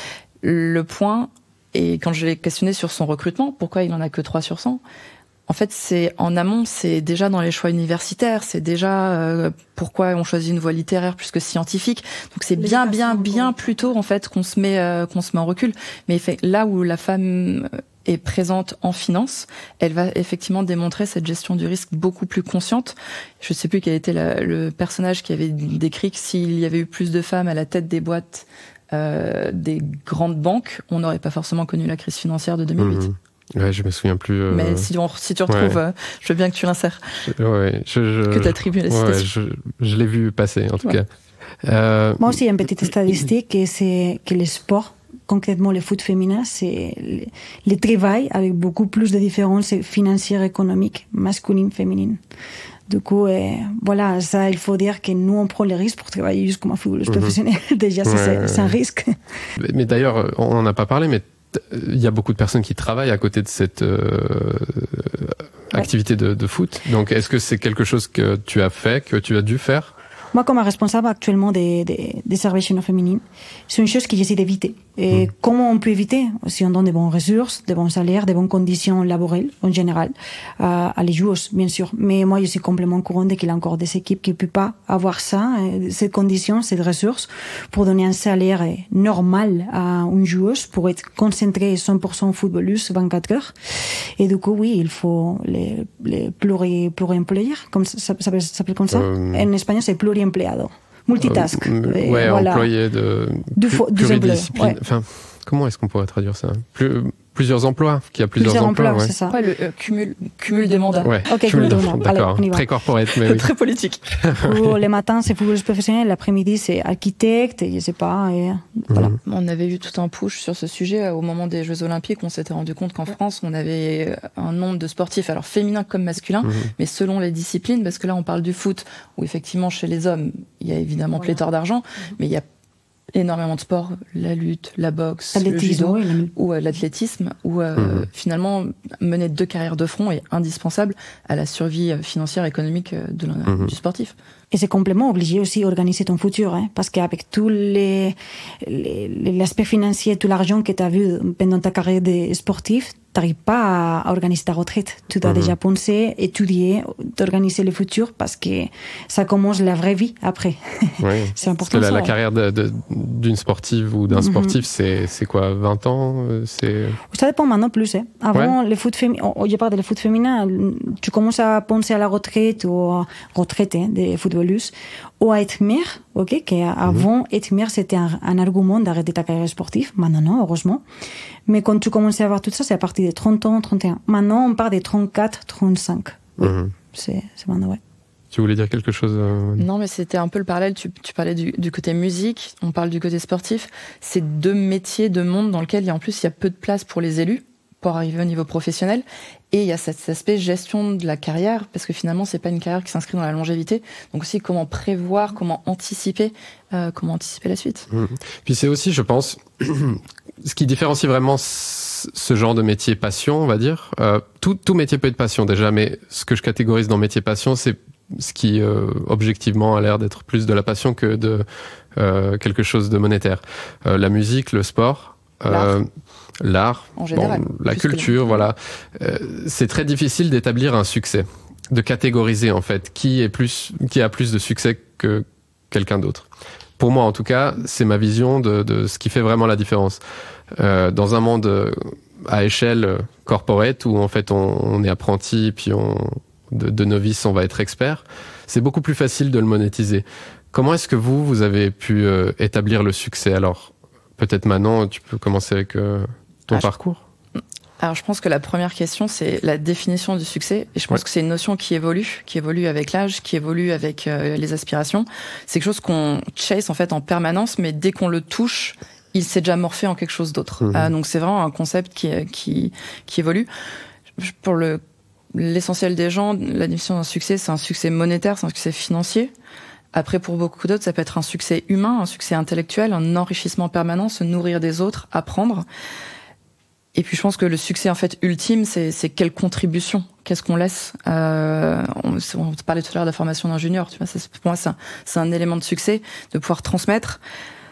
Le point, et quand je l'ai questionné sur son recrutement, pourquoi il en a que trois sur cent, en fait, c'est en amont, c'est déjà dans les choix universitaires, c'est déjà euh, pourquoi on choisit une voie littéraire plus que scientifique. Donc c'est bien, bien, bien plus tôt en fait qu'on se met euh, qu'on se met en recul. Mais fait, là où la femme est présente en finance, elle va effectivement démontrer cette gestion du risque beaucoup plus consciente. Je ne sais plus quel était la, le personnage qui avait décrit que s'il y avait eu plus de femmes à la tête des boîtes Euh, des grandes banques, on n'aurait pas forcément connu la crise financière de deux mille huit. Mmh. Ouais, je me souviens plus. Euh... Mais si, on, si tu retrouves, ouais. euh, je veux bien que tu l'insères. Je, ouais, je, je, que tu attribues la citation. Ouais, je, je l'ai vu passer, en tout ouais. cas. Euh... Moi aussi, il y a une petite statistique, c'est que le sport, concrètement le foot féminin, c'est le, le travail avec beaucoup plus de différences financières, économiques, masculines, féminines. Du coup, euh, voilà, ça, il faut dire que nous, on prend les risques pour travailler juste comme un footballeur mmh. professionnel. Déjà, ouais, c'est, c'est un risque. Mais, mais d'ailleurs, on n'en a pas parlé, mais il y a beaucoup de personnes qui travaillent à côté de cette euh, ouais. activité de, de foot. Donc, est-ce que c'est quelque chose que tu as fait, que tu as dû faire ? Moi, comme responsable actuellement des, des, des services chez nos féminines, c'est une chose que j'essaie d'éviter. Et mmh. comment on peut éviter? Si on donne des bonnes ressources, des bons salaires, des bonnes conditions laborales, en général, euh, à les joueuses, bien sûr. Mais moi, je suis complètement courant de qu'il y a encore des équipes qui ne peuvent pas avoir ça, ces conditions, ces ressources, pour donner un salaire normal à une joueuse, pour être concentrée cent pour cent footballeuse vingt-quatre heures. Et du coup, oui, il faut les, les pluri, pluri-employés, comme ça, ça, ça s'appelle comme ça. Euh... En espagnol, c'est pluriempleado. Multitask. Euh, ouais, voilà. employé de du fo- pluridiscipline. Ouais. Enfin, comment est-ce qu'on pourrait traduire ça? Plus, plusieurs emplois, qu'il y a plusieurs, plusieurs emplois, emplois ouais. c'est ça. Ouais, le euh, cumul, cumul des mandats. Ouais, okay, cumul de mandats. D'accord. Allez, très corporate, mais oui. Très politique. Pour les matins, c'est footballeuse professionnelle, l'après-midi, c'est architecte, et je sais pas, et voilà. Mmh. On avait eu tout un push sur ce sujet au moment des Jeux Olympiques. On s'était rendu compte qu'en France, on avait un nombre de sportifs, alors féminins comme masculins, mmh. mais selon les disciplines, parce que là, on parle du foot, où effectivement, chez les hommes, il y a évidemment voilà. pléthore d'argent, mmh. mais il y a énormément de sports, la lutte, la boxe, le judo oui, ou euh, l'athlétisme, où euh, mmh. finalement mener deux carrières de front est indispensable à la survie financière et économique de mmh. du sportif. Et c'est complètement obligé aussi d'organiser ton futur, hein, parce qu'avec tous les, les l'aspect financier, tout l'argent que tu as vu pendant ta carrière de sportif, t'arrives pas à organiser ta retraite. Tu dois mmh. déjà penser, étudier, d'organiser le futur parce que ça commence la vraie vie après. Oui. C'est important. Parce que la, ça, la ouais. carrière de, de, d'une sportive ou d'un mmh. sportif, c'est, c'est quoi, vingt ans? C'est... Ça dépend maintenant plus. Hein. Avant, ouais. le foot féminin, je parle de foot féminin, tu commences à penser à la retraite ou à retraite hein, des footballeuses ou à être mère, ok, qu'avant, mmh. être mère, c'était un, un argument d'arrêter ta carrière sportive. Maintenant, non, heureusement. Mais quand tu commences à avoir tout ça, c'est à partir des trente ans, trente et un. Maintenant, on part des trente-quatre, trente-cinq. Oui, mmh. c'est, c'est maintenant, ouais. Tu voulais dire quelque chose euh... Non, mais c'était un peu le parallèle. Tu, tu parlais du, du côté musique, on parle du côté sportif. C'est deux métiers, deux mondes dans lesquels, il y a, en plus, il y a peu de place pour les élus pour arriver au niveau professionnel. Et il y a cet aspect gestion de la carrière, parce que finalement, c'est pas une carrière qui s'inscrit dans la longévité. Donc aussi, comment prévoir, comment anticiper, euh, comment anticiper la suite. Mmh. Puis c'est aussi, je pense, ce qui différencie vraiment ce genre de métier passion, on va dire. Euh, tout, tout métier peut être passion déjà, mais ce que je catégorise dans métier passion, c'est ce qui euh, objectivement a l'air d'être plus de la passion que de euh, quelque chose de monétaire. Euh, la musique, le sport. Euh, l'art, en général, bon, la culture, voilà. Euh, c'est très difficile d'établir un succès, de catégoriser en fait qui est plus, qui a plus de succès que quelqu'un d'autre. Pour moi, en tout cas, c'est ma vision de, de ce qui fait vraiment la différence. Euh, dans un monde à échelle corporate où en fait on, on est apprenti puis on, de, de novice on va être expert, c'est beaucoup plus facile de le monétiser. Comment est-ce que vous, vous avez pu euh, établir le succès alors? Peut-être Manon, tu peux commencer avec euh, ton ah, parcours. Je... Alors, je pense que la première question, c'est la définition du succès. Et je pense ouais. que c'est une notion qui évolue, qui évolue avec l'âge, qui évolue avec euh, les aspirations. C'est quelque chose qu'on chase en fait en permanence, mais dès qu'on le touche, il s'est déjà morphé en quelque chose d'autre. Mmh. Euh, donc, c'est vraiment un concept qui qui qui évolue. Pour le l'essentiel des gens, la définition d'un succès, c'est un succès monétaire, c'est un succès financier. Après, pour beaucoup d'autres, ça peut être un succès humain, un succès intellectuel, un enrichissement permanent, se nourrir des autres, apprendre. Et puis, je pense que le succès, en fait, ultime, c'est, c'est quelle contribution, qu'est-ce qu'on laisse. Euh, on, on parlait tout à l'heure de la formation d'ingénieur, tu vois, ça, pour moi, c'est un, c'est un élément de succès, de pouvoir transmettre.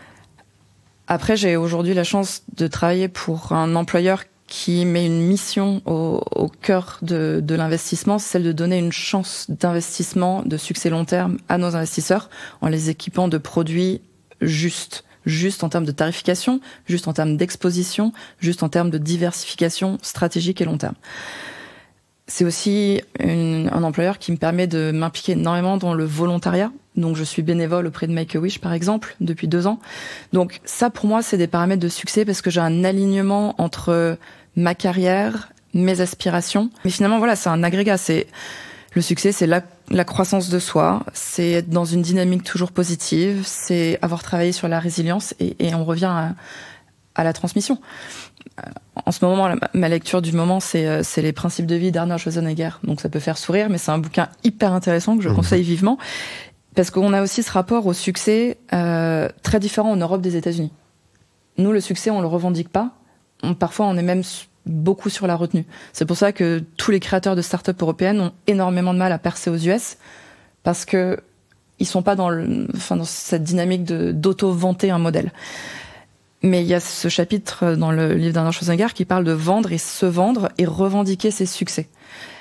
Après, j'ai aujourd'hui la chance de travailler pour un employeur qui met une mission au, au cœur de, de l'investissement, c'est celle de donner une chance d'investissement de succès long terme à nos investisseurs en les équipant de produits justes, juste en termes de tarification, juste en termes d'exposition, juste en termes de diversification stratégique et long terme. C'est aussi une, un employeur qui me permet de m'impliquer énormément dans le volontariat. Donc, je suis bénévole auprès de Make-A-Wish, par exemple, depuis deux ans. Donc, ça, pour moi, c'est des paramètres de succès parce que j'ai un alignement entre ma carrière, mes aspirations. Mais finalement, voilà, c'est un agrégat. C'est le succès, c'est la, la croissance de soi, c'est être dans une dynamique toujours positive, c'est avoir travaillé sur la résilience et, et on revient à, à la transmission. En ce moment, ma lecture du moment, c'est, c'est les principes de vie d'Arnold Schwarzenegger. Donc, ça peut faire sourire, mais c'est un bouquin hyper intéressant que je mmh. conseille vivement. Parce qu'on a aussi ce rapport au succès euh, très différent en Europe des États-Unis. Nous, le succès, on le revendique pas. On, parfois, on est même beaucoup sur la retenue. C'est pour ça que tous les créateurs de start-up européennes ont énormément de mal à percer aux U S parce que ils sont pas dans, le, enfin, dans cette dynamique de, d'auto-vanter un modèle. Mais il y a ce chapitre dans le livre d'Arnold Schwarzenegger qui parle de vendre et se vendre et revendiquer ses succès.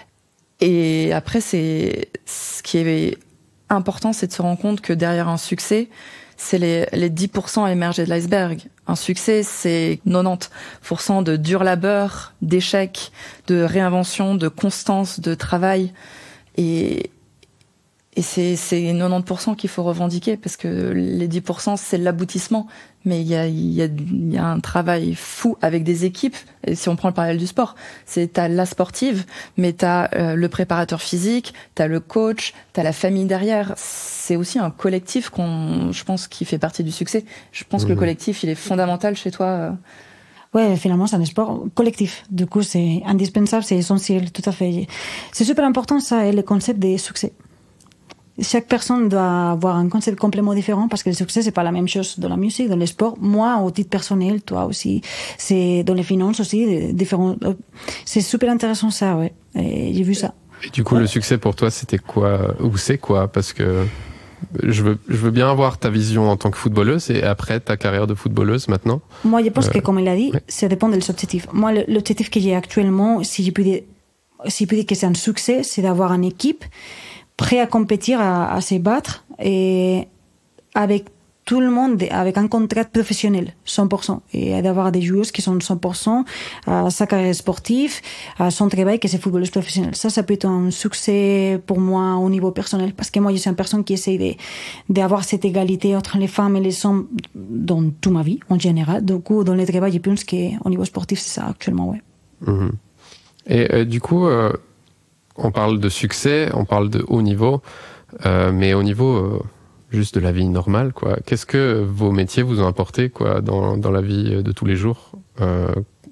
Et après, c'est ce qui est important, c'est de se rendre compte que derrière un succès, c'est les, les dix pour cent émergés de l'iceberg. Un succès, c'est quatre-vingt-dix pour cent de dur labeur, d'échecs, de réinvention, de constance, de travail. Et, et c'est, c'est quatre-vingt-dix pour cent qu'il faut revendiquer parce que les dix pour cent, c'est l'aboutissement. Mais il y a, il y a, il y a un travail fou avec des équipes. Et si on prend le parallèle du sport, c'est t'as la sportive, mais t'as euh, le préparateur physique, t'as le coach, t'as la famille derrière. C'est aussi un collectif qu'on, je pense, qui fait partie du succès. Je pense mmh. que le collectif, il est fondamental chez toi. Ouais, finalement, c'est un sport collectif. Du coup, c'est indispensable, c'est essentiel, tout à fait. C'est super important, ça, et le concept de succès. Chaque personne doit avoir un concept complètement différent parce que le succès, c'est pas la même chose dans la musique, dans le sport. Moi, au titre personnel, toi aussi, c'est dans les finances aussi, différents. C'est super intéressant ça, ouais. Et j'ai vu ça. Et du coup, ouais. Le succès pour toi, c'était quoi, ou c'est quoi? Parce que je veux, je veux bien avoir ta vision en tant que footballeuse et après ta carrière de footballeuse maintenant. Moi, je pense euh, que, comme il a dit, ouais. Ça dépend des objectifs. Moi, l'objectif que j'ai actuellement, si je peux dire, si je peux dire que c'est un succès, c'est d'avoir une équipe prêt à compétir, à, à se battre, et avec tout le monde, avec un contrat professionnel, cent pour cent, et d'avoir des joueuses qui sont cent pour cent à sa carrière sportive, à son travail, que c'est footballeuse professionnelle. Ça, ça peut être un succès pour moi au niveau personnel, parce que moi, je suis une personne qui essaie de, d'avoir cette égalité entre les femmes et les hommes dans toute ma vie, en général. Du coup, dans le travail, je pense qu'au niveau sportif, c'est ça actuellement, ouais. Mmh. Et euh, du coup, euh, on parle de succès, on parle de haut niveau, euh, mais au niveau euh, juste de la vie normale, quoi. Qu'est-ce que vos métiers vous ont apporté, quoi, dans dans la vie de tous les jours, euh,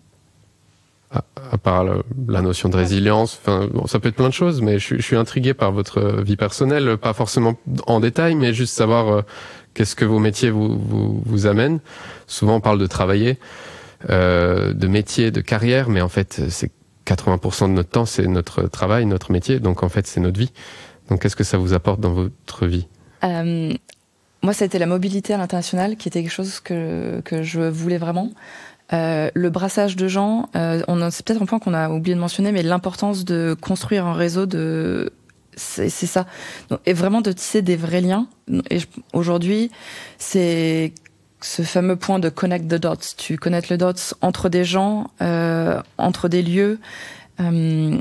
à, à part la, la notion de résilience. Enfin, bon, ça peut être plein de choses, mais je, je suis intrigué par votre vie personnelle, pas forcément en détail, mais juste savoir euh, qu'est-ce que vos métiers vous vous, vous amènent. Souvent, on parle de travailler, euh, de métier, de carrière, mais en fait, c'est quatre-vingts pour cent de notre temps, c'est notre travail, notre métier. Donc, en fait, c'est notre vie. Donc, qu'est-ce que ça vous apporte dans votre vie? euh, Moi, ça a été la mobilité à l'international qui était quelque chose que, que je voulais vraiment. Euh, le brassage de gens, euh, on, c'est peut-être un point qu'on a oublié de mentionner, mais l'importance de construire un réseau de... C'est, c'est ça. Donc, et vraiment de tisser des vrais liens. Et je, aujourd'hui, c'est... ce fameux point de connect the dots. Tu connectes le dots entre des gens, euh, entre des lieux. Euh,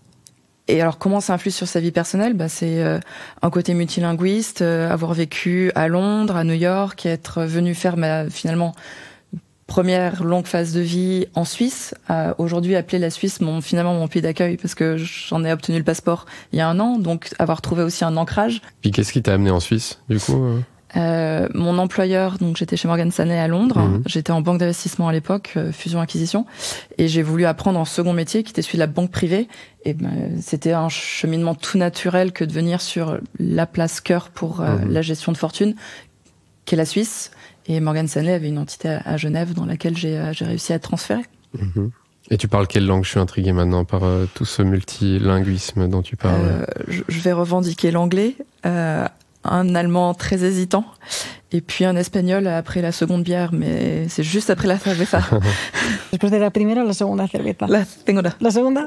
et alors, comment ça influe sur sa vie personnelle? Bah, c'est euh, un côté multilinguiste, euh, avoir vécu à Londres, à New York, être venu faire ma, finalement, première longue phase de vie en Suisse. Euh, aujourd'hui, appeler la Suisse mon, finalement mon pays d'accueil parce que j'en ai obtenu le passeport il y a un an. Donc, avoir trouvé aussi un ancrage. Puis, qu'est-ce qui t'a amené en Suisse, du coup? Euh, mon employeur, donc j'étais chez Morgan Stanley à Londres, mmh. J'étais en banque d'investissement à l'époque, euh, fusion-acquisition, et j'ai voulu apprendre un second métier qui était celui de la banque privée, et ben, c'était un cheminement tout naturel que de venir sur la place cœur pour euh, mmh. la gestion de fortune, qui est la Suisse, et Morgan Stanley avait une entité à, à Genève dans laquelle j'ai, euh, j'ai réussi à être transférée. Mmh. Et tu parles quelle langue? Je suis intrigué maintenant par euh, tout ce multilinguisme dont tu parles. Euh, je, je vais revendiquer l'anglais, euh, un allemand très hésitant, et puis un espagnol après la seconde bière, mais c'est juste après la cerveza. Después de la primera, la segunda cerveza. La segunda. La segunda.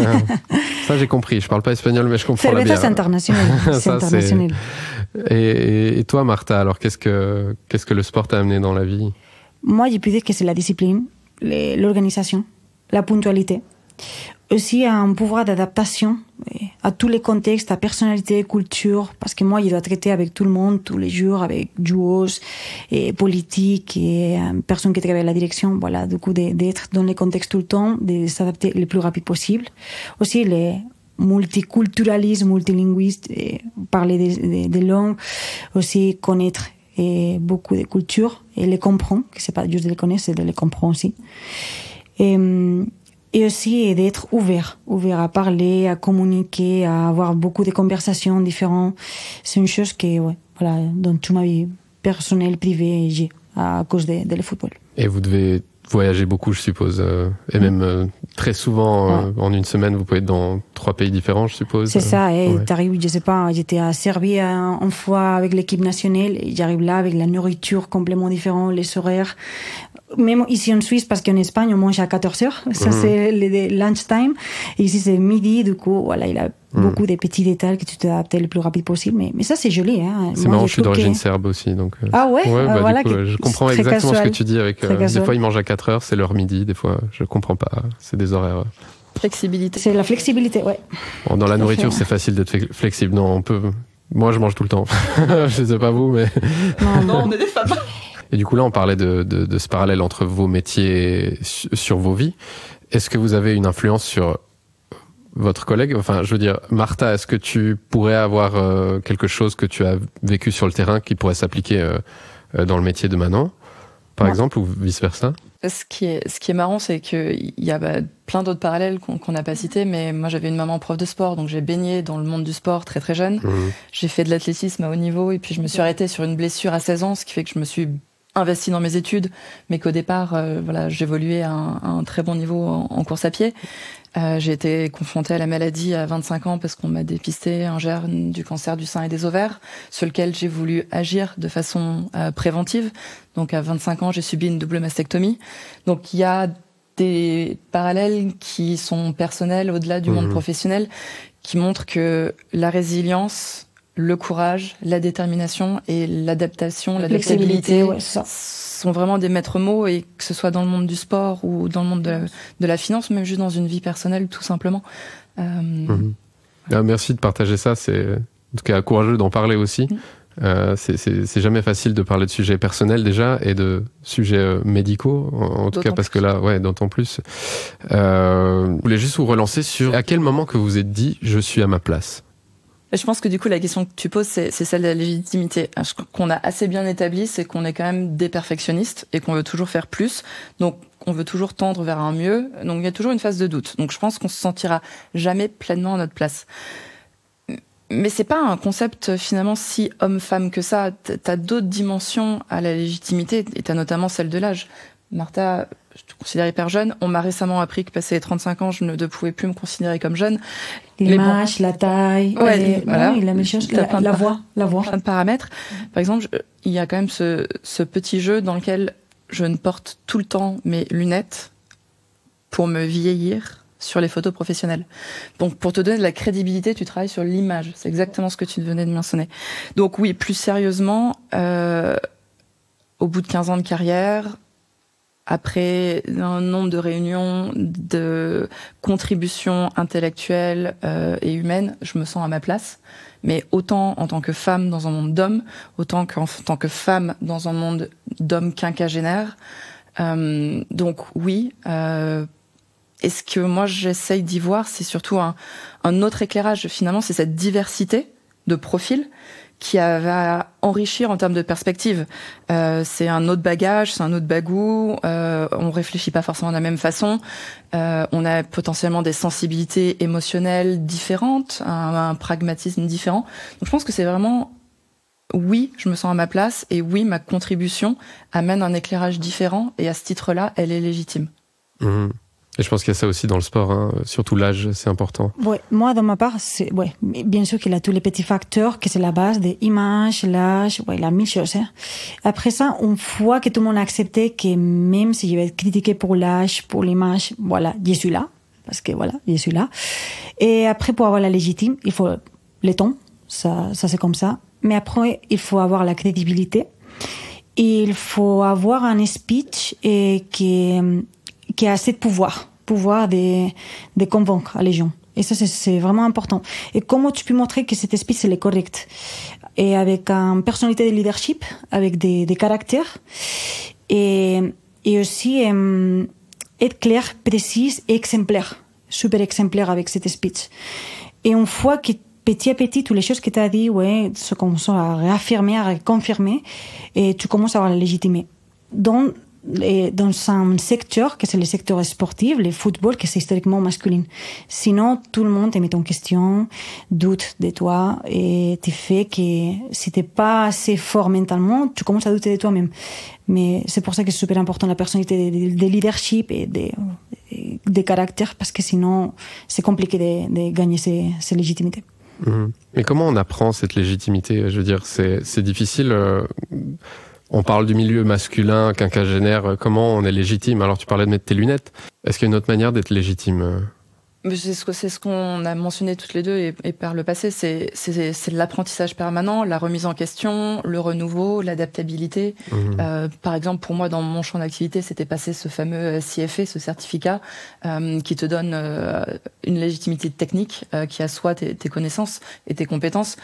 Ça, j'ai compris. Je parle pas espagnol, mais je comprends cerveza, la bière. C'est international. C'est Ça, international. C'est... Et, et toi, Martha, alors qu'est-ce que, qu'est-ce que le sport t'a amené dans la vie? Moi, je peux dire que c'est la discipline, l'organisation, la ponctualité. Aussi un pouvoir d'adaptation à tous les contextes, à personnalité, culture, parce que moi, je dois traiter avec tout le monde tous les jours, avec joueuses et politiques et euh, personnes qui travaillent à la direction. Voilà, du coup, d'être dans les contextes tout le temps, de s'adapter le plus rapide possible. Aussi, le multiculturalisme, multilinguisme, parler des, des, des langues, aussi connaître et beaucoup de cultures et les comprendre, que c'est pas juste de les connaître, c'est de les comprendre aussi. Et, Et aussi d'être ouvert, ouvert à parler, à communiquer, à avoir beaucoup de conversations différentes. C'est une chose que, ouais, voilà, dans toute ma vie personnelle, privée, j'ai à cause de, de le football. Et vous devez voyager beaucoup, je suppose, euh, et même euh, très souvent, euh, ouais. En une semaine, vous pouvez être dans trois pays différents, je suppose. C'est ça, et ouais. T'arrives, je sais pas, j'étais à Serbie une fois avec l'équipe nationale, et j'arrive là avec la nourriture complètement différente, les horaires. Même ici en Suisse, parce qu'en Espagne, on mange à quatorze heures. Ça, mmh. c'est le lunchtime. Et ici, c'est midi. Du coup, voilà, il a mmh. beaucoup de petits détails que tu t'adaptes le plus rapide possible. Mais, mais ça, c'est joli, hein. C'est Moi, marrant, je suis d'origine que... serbe aussi, donc. Ah ouais? Ouais, bah, voilà. Du coup, je comprends exactement casual. Ce que tu dis avec, euh, des fois, ils mangent à quatre heures, c'est leur midi. Des fois, je comprends pas. C'est des horaires. Flexibilité. C'est la flexibilité, ouais. Bon, dans la nourriture, c'est facile d'être flexible. Non, on peut, moi, je mange tout le temps. Je sais pas vous, mais. Non, non, on est des femmes. Et du coup, là, on parlait de, de, de ce parallèle entre vos métiers et sur vos vies. Est-ce que vous avez une influence sur votre collègue? Enfin, je veux dire, Martha, est-ce que tu pourrais avoir euh, quelque chose que tu as vécu sur le terrain qui pourrait s'appliquer euh, dans le métier de Manon? par ouais. exemple, ou vice-versa? Ce qui est, ce qui est marrant, c'est qu'il y a bah, plein d'autres parallèles qu'on qu'on n'a pas cités, mais moi j'avais une maman prof de sport, donc j'ai baigné dans le monde du sport très très jeune. Mmh. J'ai fait de l'athlétisme à haut niveau, et puis je me suis arrêtée sur une blessure à seize ans, ce qui fait que je me suis investie dans mes études, mais qu'au départ, euh, voilà, j'évoluais à un, à un très bon niveau en, en course à pied. Euh, j'ai été confrontée à la maladie à vingt-cinq ans parce qu'on m'a dépisté un germe du cancer du sein et des ovaires, sur lequel j'ai voulu agir de façon euh, préventive. Donc à vingt-cinq ans, j'ai subi une double mastectomie. Donc il y a des parallèles qui sont personnels au-delà du mmh. monde professionnel, qui montrent que la résilience, le courage, la détermination et l'adaptation, l'adaptabilité ouais, sont vraiment des maîtres mots, et que ce soit dans le monde du sport ou dans le monde de, de la finance, même juste dans une vie personnelle, tout simplement. Euh... Mmh. Ah, merci de partager ça. C'est en tout cas courageux d'en parler aussi. Mmh. Euh, c'est, c'est, c'est jamais facile de parler de sujets personnels déjà, et de sujets euh, médicaux, en, en tout cas parce plus. que là, ouais, d'autant plus. Euh, je voulais juste vous relancer sur à quel moment que vous vous êtes dit je suis à ma place. Et je pense que du coup la question que tu poses, c'est, c'est celle de la légitimité. Ce qu'on a assez bien établi, c'est qu'on est quand même des perfectionnistes et qu'on veut toujours faire plus. Donc on veut toujours tendre vers un mieux. Donc il y a toujours une phase de doute. Donc je pense qu'on se sentira jamais pleinement à notre place. Mais c'est pas un concept finalement si homme-femme que ça. T'as d'autres dimensions à la légitimité, et t'as notamment celle de l'âge. Martha, je te considère hyper jeune. On m'a récemment appris que passé les trente-cinq ans, je ne pouvais plus me considérer comme jeune. L'image, bon, la taille, ouais, les, voilà. Oui, la même chose, la, la, la voix, la voix. Plein de paramètres. Par exemple, je, il y a quand même ce, ce petit jeu dans lequel je ne porte tout le temps mes lunettes pour me vieillir sur les photos professionnelles. Donc, pour te donner de la crédibilité, tu travailles sur l'image. C'est exactement ce que tu venais de mentionner. Donc oui, plus sérieusement, euh, au bout de quinze ans de carrière, après un nombre de réunions, de contributions intellectuelles euh, et humaines, je me sens à ma place. Mais autant en tant que femme dans un monde d'hommes, autant qu'en tant que femme dans un monde d'hommes quinquagénaires. Euh, donc oui, euh, et ce que moi j'essaye d'y voir, c'est surtout un, un autre éclairage. Finalement, c'est cette diversité de profils qui va enrichir en termes de perspective. Euh, c'est un autre bagage, c'est un autre bagou. Euh, on réfléchit pas forcément de la même façon. Euh, on a potentiellement des sensibilités émotionnelles différentes, un, un pragmatisme différent. Donc je pense que c'est vraiment, oui, je me sens à ma place, et oui, ma contribution amène un éclairage différent, et à ce titre-là, elle est légitime. Mmh. Et je pense qu'il y a ça aussi dans le sport, hein. Surtout l'âge, c'est important. Ouais, moi, de ma part, c'est, ouais, bien sûr qu'il y a tous les petits facteurs, que c'est la base des images, l'âge, ouais, la mille choses, hein. Après ça, une fois que tout le monde a accepté que même si je vais être critiqué pour l'âge, pour l'image, voilà, je suis là. Parce que voilà, je suis là. Et après, pour avoir la légitime, il faut le temps. Ça, ça c'est comme ça. Mais après, il faut avoir la crédibilité. Et il faut avoir un speech et qui, qui a assez de pouvoir, pouvoir de, de convaincre les gens. Et ça, c'est, c'est vraiment important. Et comment tu peux montrer que cet speech, est correct? Et avec une personnalité de leadership, avec des, des caractères, et, et aussi euh, être clair, précis et exemplaire. Super exemplaire avec cet speech. Et une fois que petit à petit, toutes les choses que tu as dit, ouais, se commencent à réaffirmer, à confirmer, et tu commences à avoir la légitimité. Dans, dans un secteur, que c'est le secteur sportif, le football, que c'est historiquement masculin. Sinon, tout le monde te met en question, doute de toi, et tu fais que si t'es pas assez fort mentalement, tu commences à douter de toi-même. Mais c'est pour ça que c'est super important la personnalité de, de leadership et des de caractères, parce que sinon, c'est compliqué de, de gagner ces, ces légitimités. Mmh. Et comment on apprend cette légitimité? Je veux dire, c'est, c'est difficile. Euh, on parle du milieu masculin, quinquagénaire. Comment on est légitime? Alors, tu parlais de mettre tes lunettes. Est-ce qu'il y a une autre manière d'être légitime? C'est ce, c'est ce qu'on a mentionné toutes les deux et, et par le passé, c'est, c'est, c'est l'apprentissage permanent, la remise en question, le renouveau, l'adaptabilité. Mmh. Euh, par exemple, pour moi, dans mon champ d'activité, c'était passer ce fameux C F A, ce certificat, euh, qui te donne euh, une légitimité technique, euh, qui assoit tes, tes connaissances et tes compétences.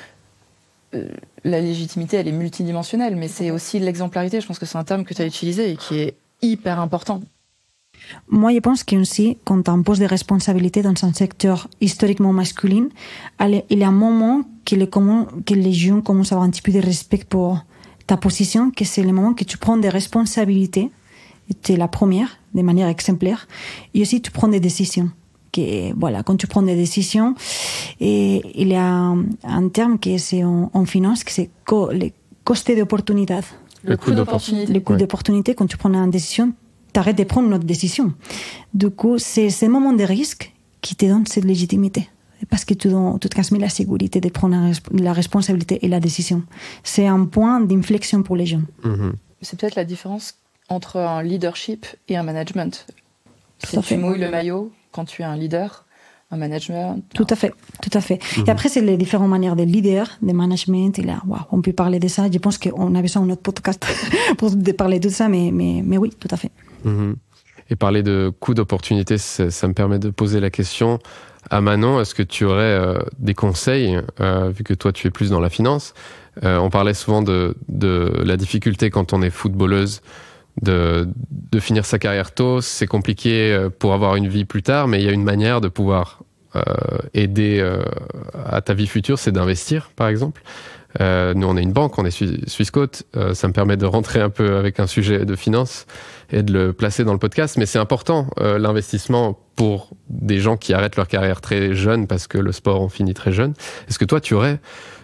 Euh, la légitimité, elle est multidimensionnelle, mais c'est aussi l'exemplarité. Je pense que c'est un terme que tu as utilisé et qui est hyper important. Moi, je pense qu'aussi, quand tu as un poste de responsabilité dans un secteur historiquement masculin, il y a un moment que les, que les gens commencent à avoir un petit peu de respect pour ta position, que c'est le moment que tu prends des responsabilités. Tu es la première, de manière exemplaire. Et aussi, tu prends des décisions. Que, voilà, quand tu prends des décisions, et il y a un, un terme qui est en, en finance, que c'est co, le coste d'opportunité. Le coût d'opportunité. Le coût ouais. d'opportunité, quand tu prends une décision, tu arrêtes de prendre notre décision. Du coup, c'est ce moment de risque qui te donne cette légitimité. Parce que tu, donnes, tu te transmets la sécurité de prendre la, la responsabilité et la décision. C'est un point d'inflexion pour les gens. Mmh. C'est peut-être la différence entre un leadership et un management. Tout si à tu fait. mouilles le maillot quand tu es un leader, un management... Tout à fait, tout à fait. Mmh. Et après, c'est les différentes manières de leader, de management. Et là, wow, on peut parler de ça. Je pense qu'on a besoin d'un autre podcast pour parler de ça, mais, mais, mais oui, tout à fait. Mmh. Et parler de coût d'opportunité, ça, ça me permet de poser la question à Manon, est-ce que tu aurais euh, des conseils, euh, vu que toi tu es plus dans la finance, euh, on parlait souvent de, de la difficulté quand on est footballeuse de, de finir sa carrière tôt, c'est compliqué pour avoir une vie plus tard, mais il y a une manière de pouvoir euh, aider euh, à ta vie future, c'est d'investir par exemple. Euh, nous on est une banque, on est Swissquote, euh, ça me permet de rentrer un peu avec un sujet de finance et de le placer dans le podcast, mais c'est important euh, l'investissement pour des gens qui arrêtent leur carrière très jeunes parce que le sport on finit très jeune. Est-ce que toi tu aurais,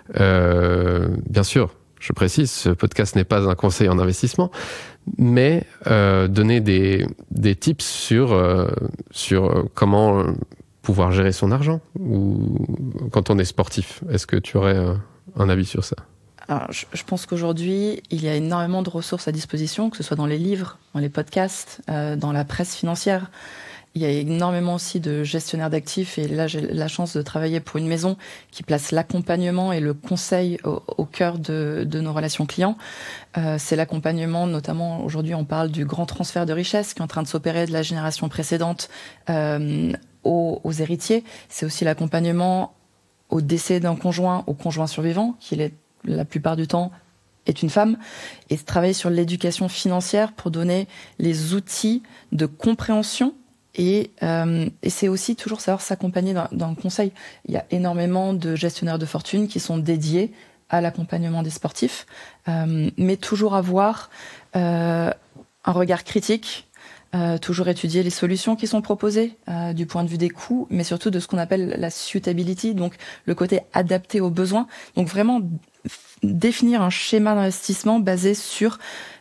euh, bien sûr, je précise, ce podcast n'est pas un conseil en investissement, mais euh, donner des, des tips sur, euh, sur comment pouvoir gérer son argent ou quand on est sportif. Est-ce que tu aurais euh, un avis sur ça? Alors, je, je pense qu'aujourd'hui, il y a énormément de ressources à disposition, que ce soit dans les livres, dans les podcasts, euh, dans la presse financière. Il y a énormément aussi de gestionnaires d'actifs et là, j'ai la chance de travailler pour une maison qui place l'accompagnement et le conseil au, au cœur de, de nos relations clients. Euh, c'est l'accompagnement, notamment aujourd'hui, on parle du grand transfert de richesse qui est en train de s'opérer de la génération précédente euh, aux, aux héritiers. C'est aussi l'accompagnement au décès d'un conjoint, au conjoint survivant, qui est la plupart du temps est une femme, et travailler sur l'éducation financière pour donner les outils de compréhension. Et, euh, et c'est aussi toujours savoir s'accompagner dans, dans le conseil. Il y a énormément de gestionnaires de fortune qui sont dédiés à l'accompagnement des sportifs, euh, mais toujours avoir euh, un regard critique, euh, toujours étudier les solutions qui sont proposées euh, du point de vue des coûts, mais surtout de ce qu'on appelle la suitability, donc le côté adapté aux besoins. Donc vraiment définir un schéma d'investissement basé sur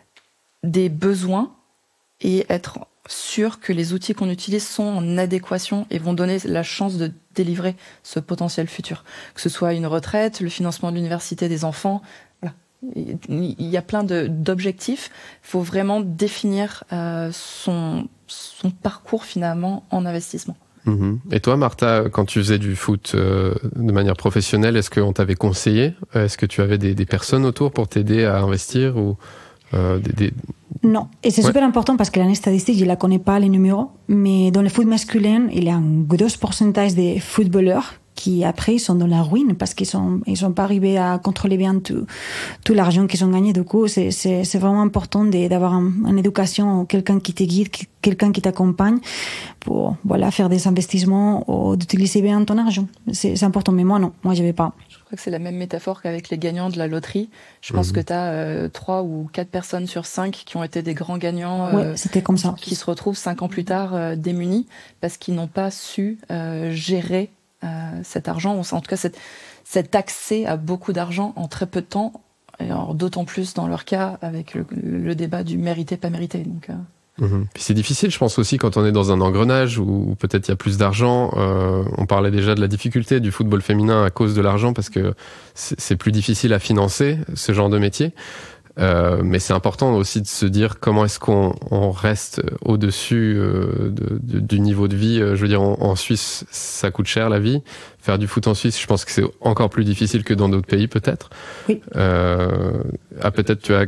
des besoins et être sûr que les outils qu'on utilise sont en adéquation et vont donner la chance de délivrer ce potentiel futur. Que ce soit une retraite, le financement de l'université des enfants, voilà. Il y a plein de, d'objectifs. Il faut vraiment définir euh, son, son parcours finalement en investissement. Mmh. Et toi, Martha, quand tu faisais du foot euh, de manière professionnelle, est-ce qu'on t'avait conseillé? Est-ce que tu avais des, des personnes autour pour t'aider à investir ou euh, des, des... Non, et c'est ouais. super important parce que l'année statistique, je ne la connais pas, les numéros, mais dans le foot masculin, il y a un gros pourcentage de footballeurs qui après sont dans la ruine parce qu'ils sont ils sont pas arrivés à contrôler bien tout tout l'argent qu'ils ont gagné. Du coup, c'est c'est c'est vraiment important de, d'avoir un, une éducation, quelqu'un qui te guide, quelqu'un qui t'accompagne pour voilà faire des investissements ou d'utiliser bien ton argent. C'est c'est important. Mais moi non, moi j'avais pas. Je crois que c'est la même métaphore qu'avec les gagnants de la loterie. Je pense mmh. que tu as euh, trois ou quatre personnes sur cinq qui ont été des grands gagnants. Euh, ouais, c'était comme ça. Qui se retrouvent cinq ans plus tard euh, démunis parce qu'ils n'ont pas su euh, gérer Euh, cet argent, en tout cas cet, cet accès à beaucoup d'argent en très peu de temps, et alors, d'autant plus dans leur cas avec le, le débat du mérité, pas mérité. Donc, euh... mmh. Puis c'est difficile, je pense aussi, quand on est dans un engrenage où peut-être il y a plus d'argent. Euh, on parlait déjà de la difficulté du football féminin à cause de l'argent, parce que c'est, c'est plus difficile à financer ce genre de métier. Euh, mais c'est important aussi de se dire comment est-ce qu'on on reste au-dessus euh, de, de, du niveau de vie. Je veux dire, en, en Suisse, ça coûte cher la vie. Faire du foot en Suisse, je pense que c'est encore plus difficile que dans d'autres pays, peut-être. Oui. Euh, ah, peut-être tu as...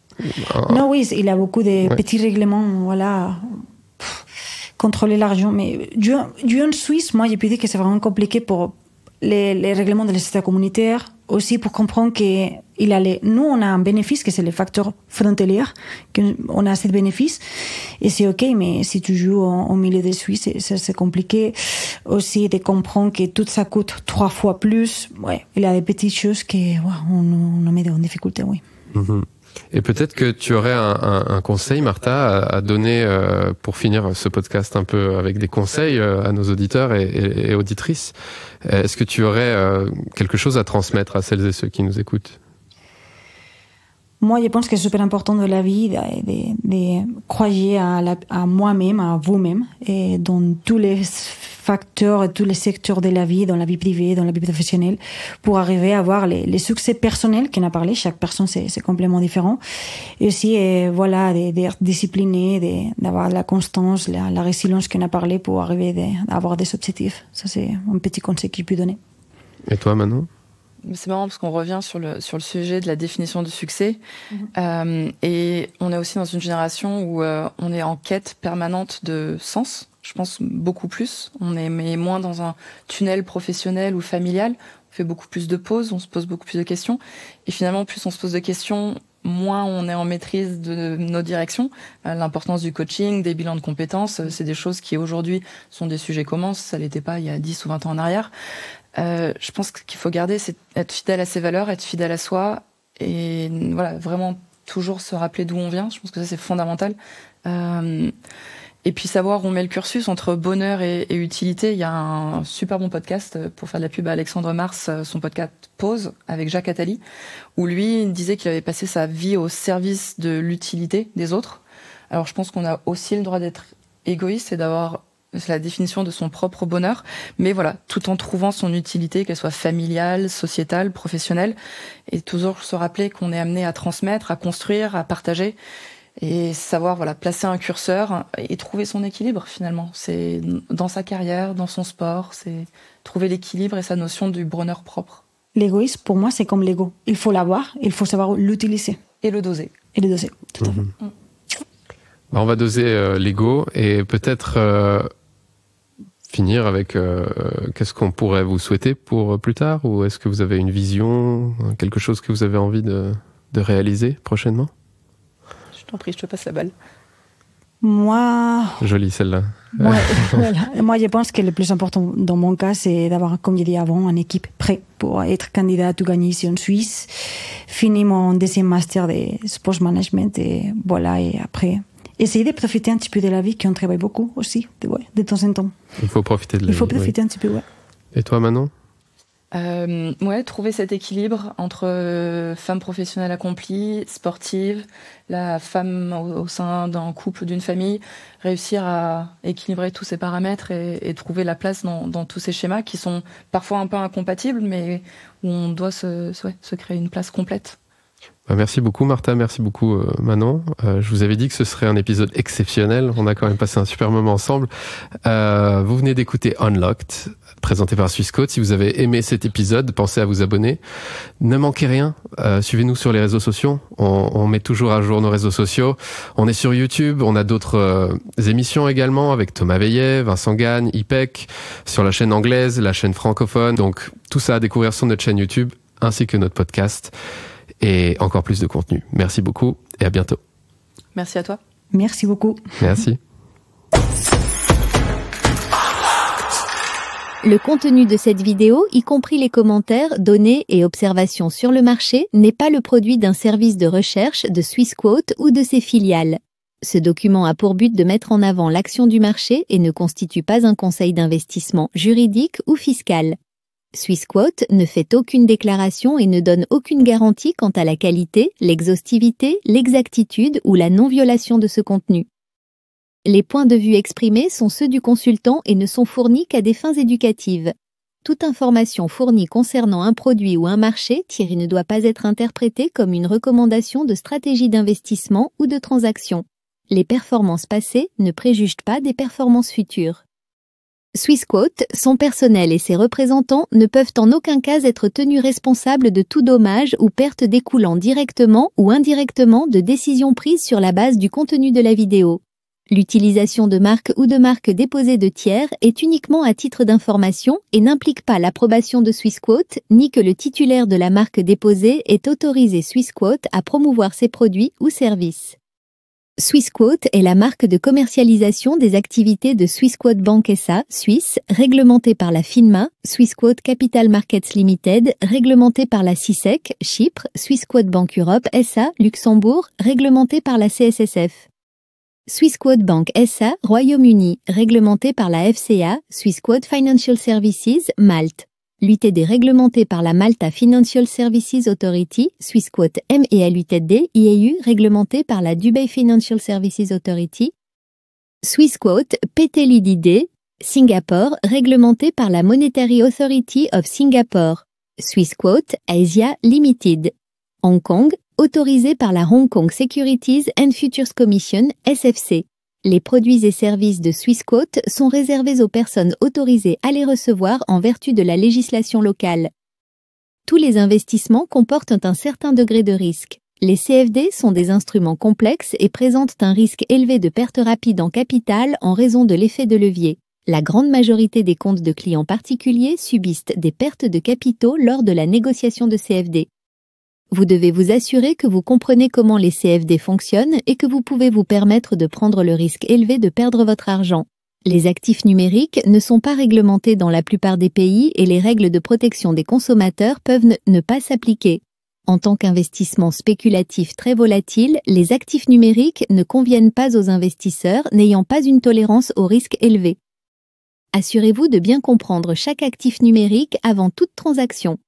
Un... Non, oui, il y a beaucoup de ouais. petits règlements, voilà, Pff, contrôler l'argent. Mais du, du en Suisse, moi, j'ai pu dire que c'est vraiment compliqué pour les, les règlements de l'État communautaire, aussi pour comprendre que il a les, nous on a un bénéfice que c'est le facteur frontalier, qu'on a ce bénéfice et c'est ok, mais si tu joues au milieu des Suisses c'est, c'est, c'est compliqué aussi de comprendre que tout ça coûte trois fois plus. Ouais, il y a des petites choses que ouais, on, on nous met en difficulté, oui. Mmh. Et peut-être que tu aurais un, un, un conseil, Martha, à, à donner euh, pour finir ce podcast un peu avec des conseils euh, à nos auditeurs et, et, et auditrices. Est-ce que tu aurais euh, quelque chose à transmettre à celles et ceux qui nous écoutent? Moi, je pense que c'est super important dans la vie de, de, de croire à, la, à moi-même, à vous-même, et dans tous les facteurs et tous les secteurs de la vie, dans la vie privée, dans la vie professionnelle, pour arriver à avoir les, les succès personnels qu'on a parlé. Chaque personne, c'est, c'est complètement différent. Et aussi, et voilà, d'être discipliné, de, d'avoir de la constance, la, la résilience qu'on a parlé pour arriver de, à avoir des objectifs. Ça, c'est un petit conseil que je peux donner. Et toi, Manon? C'est marrant parce qu'on revient sur le, sur le sujet de la définition du succès. Mmh. Euh, et on est aussi dans une génération où euh, on est en quête permanente de sens. Je pense beaucoup plus. On est mais moins dans un tunnel professionnel ou familial. On fait beaucoup plus de pauses, on se pose beaucoup plus de questions. Et finalement, plus on se pose de questions, moins on est en maîtrise de nos directions. Euh, l'importance du coaching, des bilans de compétences, c'est des choses qui aujourd'hui sont des sujets communs. Ça l'était pas il y a dix ou vingt ans en arrière. Euh, je pense qu'il faut garder, c'est être fidèle à ses valeurs, être fidèle à soi et voilà, vraiment toujours se rappeler d'où on vient. Je pense que ça, c'est fondamental. Euh, et puis savoir où on met le cursus entre bonheur et, et utilité. Il y a un super bon podcast pour faire de la pub à Alexandre Mars, son podcast Pause avec Jacques Attali, où lui il disait qu'il avait passé sa vie au service de l'utilité des autres. Alors je pense qu'on a aussi le droit d'être égoïste et d'avoir c'est la définition de son propre bonheur, mais voilà, tout en trouvant son utilité, qu'elle soit familiale, sociétale, professionnelle, et toujours se rappeler qu'on est amené à transmettre, à construire, à partager, et savoir voilà placer un curseur et trouver son équilibre finalement. C'est dans sa carrière, dans son sport, c'est trouver l'équilibre et sa notion du bonheur propre. L'égoïsme, pour moi, c'est comme l'ego. Il faut l'avoir, il faut savoir l'utiliser. Et le doser. Et le doser, tout à fait. Mmh. Mmh. On va doser euh, l'ego et peut-être euh, finir avec euh, qu'est-ce qu'on pourrait vous souhaiter pour plus tard, ou est-ce que vous avez une vision, quelque chose que vous avez envie de, de réaliser prochainement? Je t'en prie, je te passe la balle. Moi... Jolie celle-là. Moi, voilà. Moi, je pense que le plus important dans mon cas, c'est d'avoir, comme j'ai dit avant, une équipe prête pour être candidat à gagner ici en Suisse, finir mon deuxième master de sports management et voilà, et après... Essayer de profiter un petit peu de la vie, qu'on travaille beaucoup aussi, de, ouais, de temps en temps. Il faut profiter de la vie. Il faut profiter oui. un petit peu, ouais. Et toi, Manon? euh, Ouais, trouver cet équilibre entre euh, femme professionnelle accomplie, sportive, la femme au, au sein d'un couple, d'une famille, réussir à équilibrer tous ces paramètres et, et trouver la place dans, dans tous ces schémas qui sont parfois un peu incompatibles, mais où on doit se, se, ouais, se créer une place complète. Merci beaucoup Martha, merci beaucoup euh, Manon. Euh, je vous avais dit que ce serait un épisode exceptionnel, on a quand même passé un super moment ensemble. Euh, vous venez d'écouter Unlocked, présenté par Swissquote. Si vous avez aimé cet épisode, pensez à vous abonner. Ne manquez rien, euh, suivez-nous sur les réseaux sociaux, on, on met toujours à jour nos réseaux sociaux. On est sur YouTube, on a d'autres euh, émissions également avec Thomas Veillet, Vincent Gagne, I P E C, sur la chaîne anglaise, la chaîne francophone. Donc tout ça à découvrir sur notre chaîne YouTube, ainsi que notre podcast. Et encore plus de contenu. Merci beaucoup et à bientôt. Merci à toi. Merci beaucoup. Merci. Le contenu de cette vidéo, y compris les commentaires, données et observations sur le marché, n'est pas le produit d'un service de recherche de Swissquote ou de ses filiales. Ce document a pour but de mettre en avant l'action du marché et ne constitue pas un conseil d'investissement juridique ou fiscal. Swissquote ne fait aucune déclaration et ne donne aucune garantie quant à la qualité, l'exhaustivité, l'exactitude ou la non-violation de ce contenu. Les points de vue exprimés sont ceux du consultant et ne sont fournis qu'à des fins éducatives. Toute information fournie concernant un produit ou un marché ne doit pas être interprétée comme une recommandation de stratégie d'investissement ou de transaction. Les performances passées ne préjugent pas des performances futures. Swissquote, son personnel et ses représentants ne peuvent en aucun cas être tenus responsables de tout dommage ou perte découlant directement ou indirectement de décisions prises sur la base du contenu de la vidéo. L'utilisation de marques ou de marques déposées de tiers est uniquement à titre d'information et n'implique pas l'approbation de Swissquote, ni que le titulaire de la marque déposée ait autorisé Swissquote à promouvoir ses produits ou services. Swissquote est la marque de commercialisation des activités de Swissquote Bank S A, Suisse, réglementée par la FINMA, Swissquote Capital Markets Limited, réglementée par la C I S E C, Chypre, Swissquote Bank Europe S A, Luxembourg, réglementée par la C S S F. Swissquote Bank S A, Royaume-Uni, réglementée par la F C A, Swissquote Financial Services, Malte. L'U T D réglementée par la Malta Financial Services Authority, Swissquote M et L U T D, I A U réglementée par la Dubai Financial Services Authority. Swissquote P T L I D, Singapour réglementée par la Monetary Authority of Singapore. Swissquote Asia Limited. Hong Kong, autorisée par la Hong Kong Securities and Futures Commission, S F C. Les produits et services de Swissquote sont réservés aux personnes autorisées à les recevoir en vertu de la législation locale. Tous les investissements comportent un certain degré de risque. Les C F D sont des instruments complexes et présentent un risque élevé de perte rapide en capital en raison de l'effet de levier. La grande majorité des comptes de clients particuliers subissent des pertes de capitaux lors de la négociation de C F D. Vous devez vous assurer que vous comprenez comment les C F D fonctionnent et que vous pouvez vous permettre de prendre le risque élevé de perdre votre argent. Les actifs numériques ne sont pas réglementés dans la plupart des pays et les règles de protection des consommateurs peuvent ne, ne pas s'appliquer. En tant qu'investissement spéculatif très volatile, les actifs numériques ne conviennent pas aux investisseurs n'ayant pas une tolérance au risque élevé. Assurez-vous de bien comprendre chaque actif numérique avant toute transaction.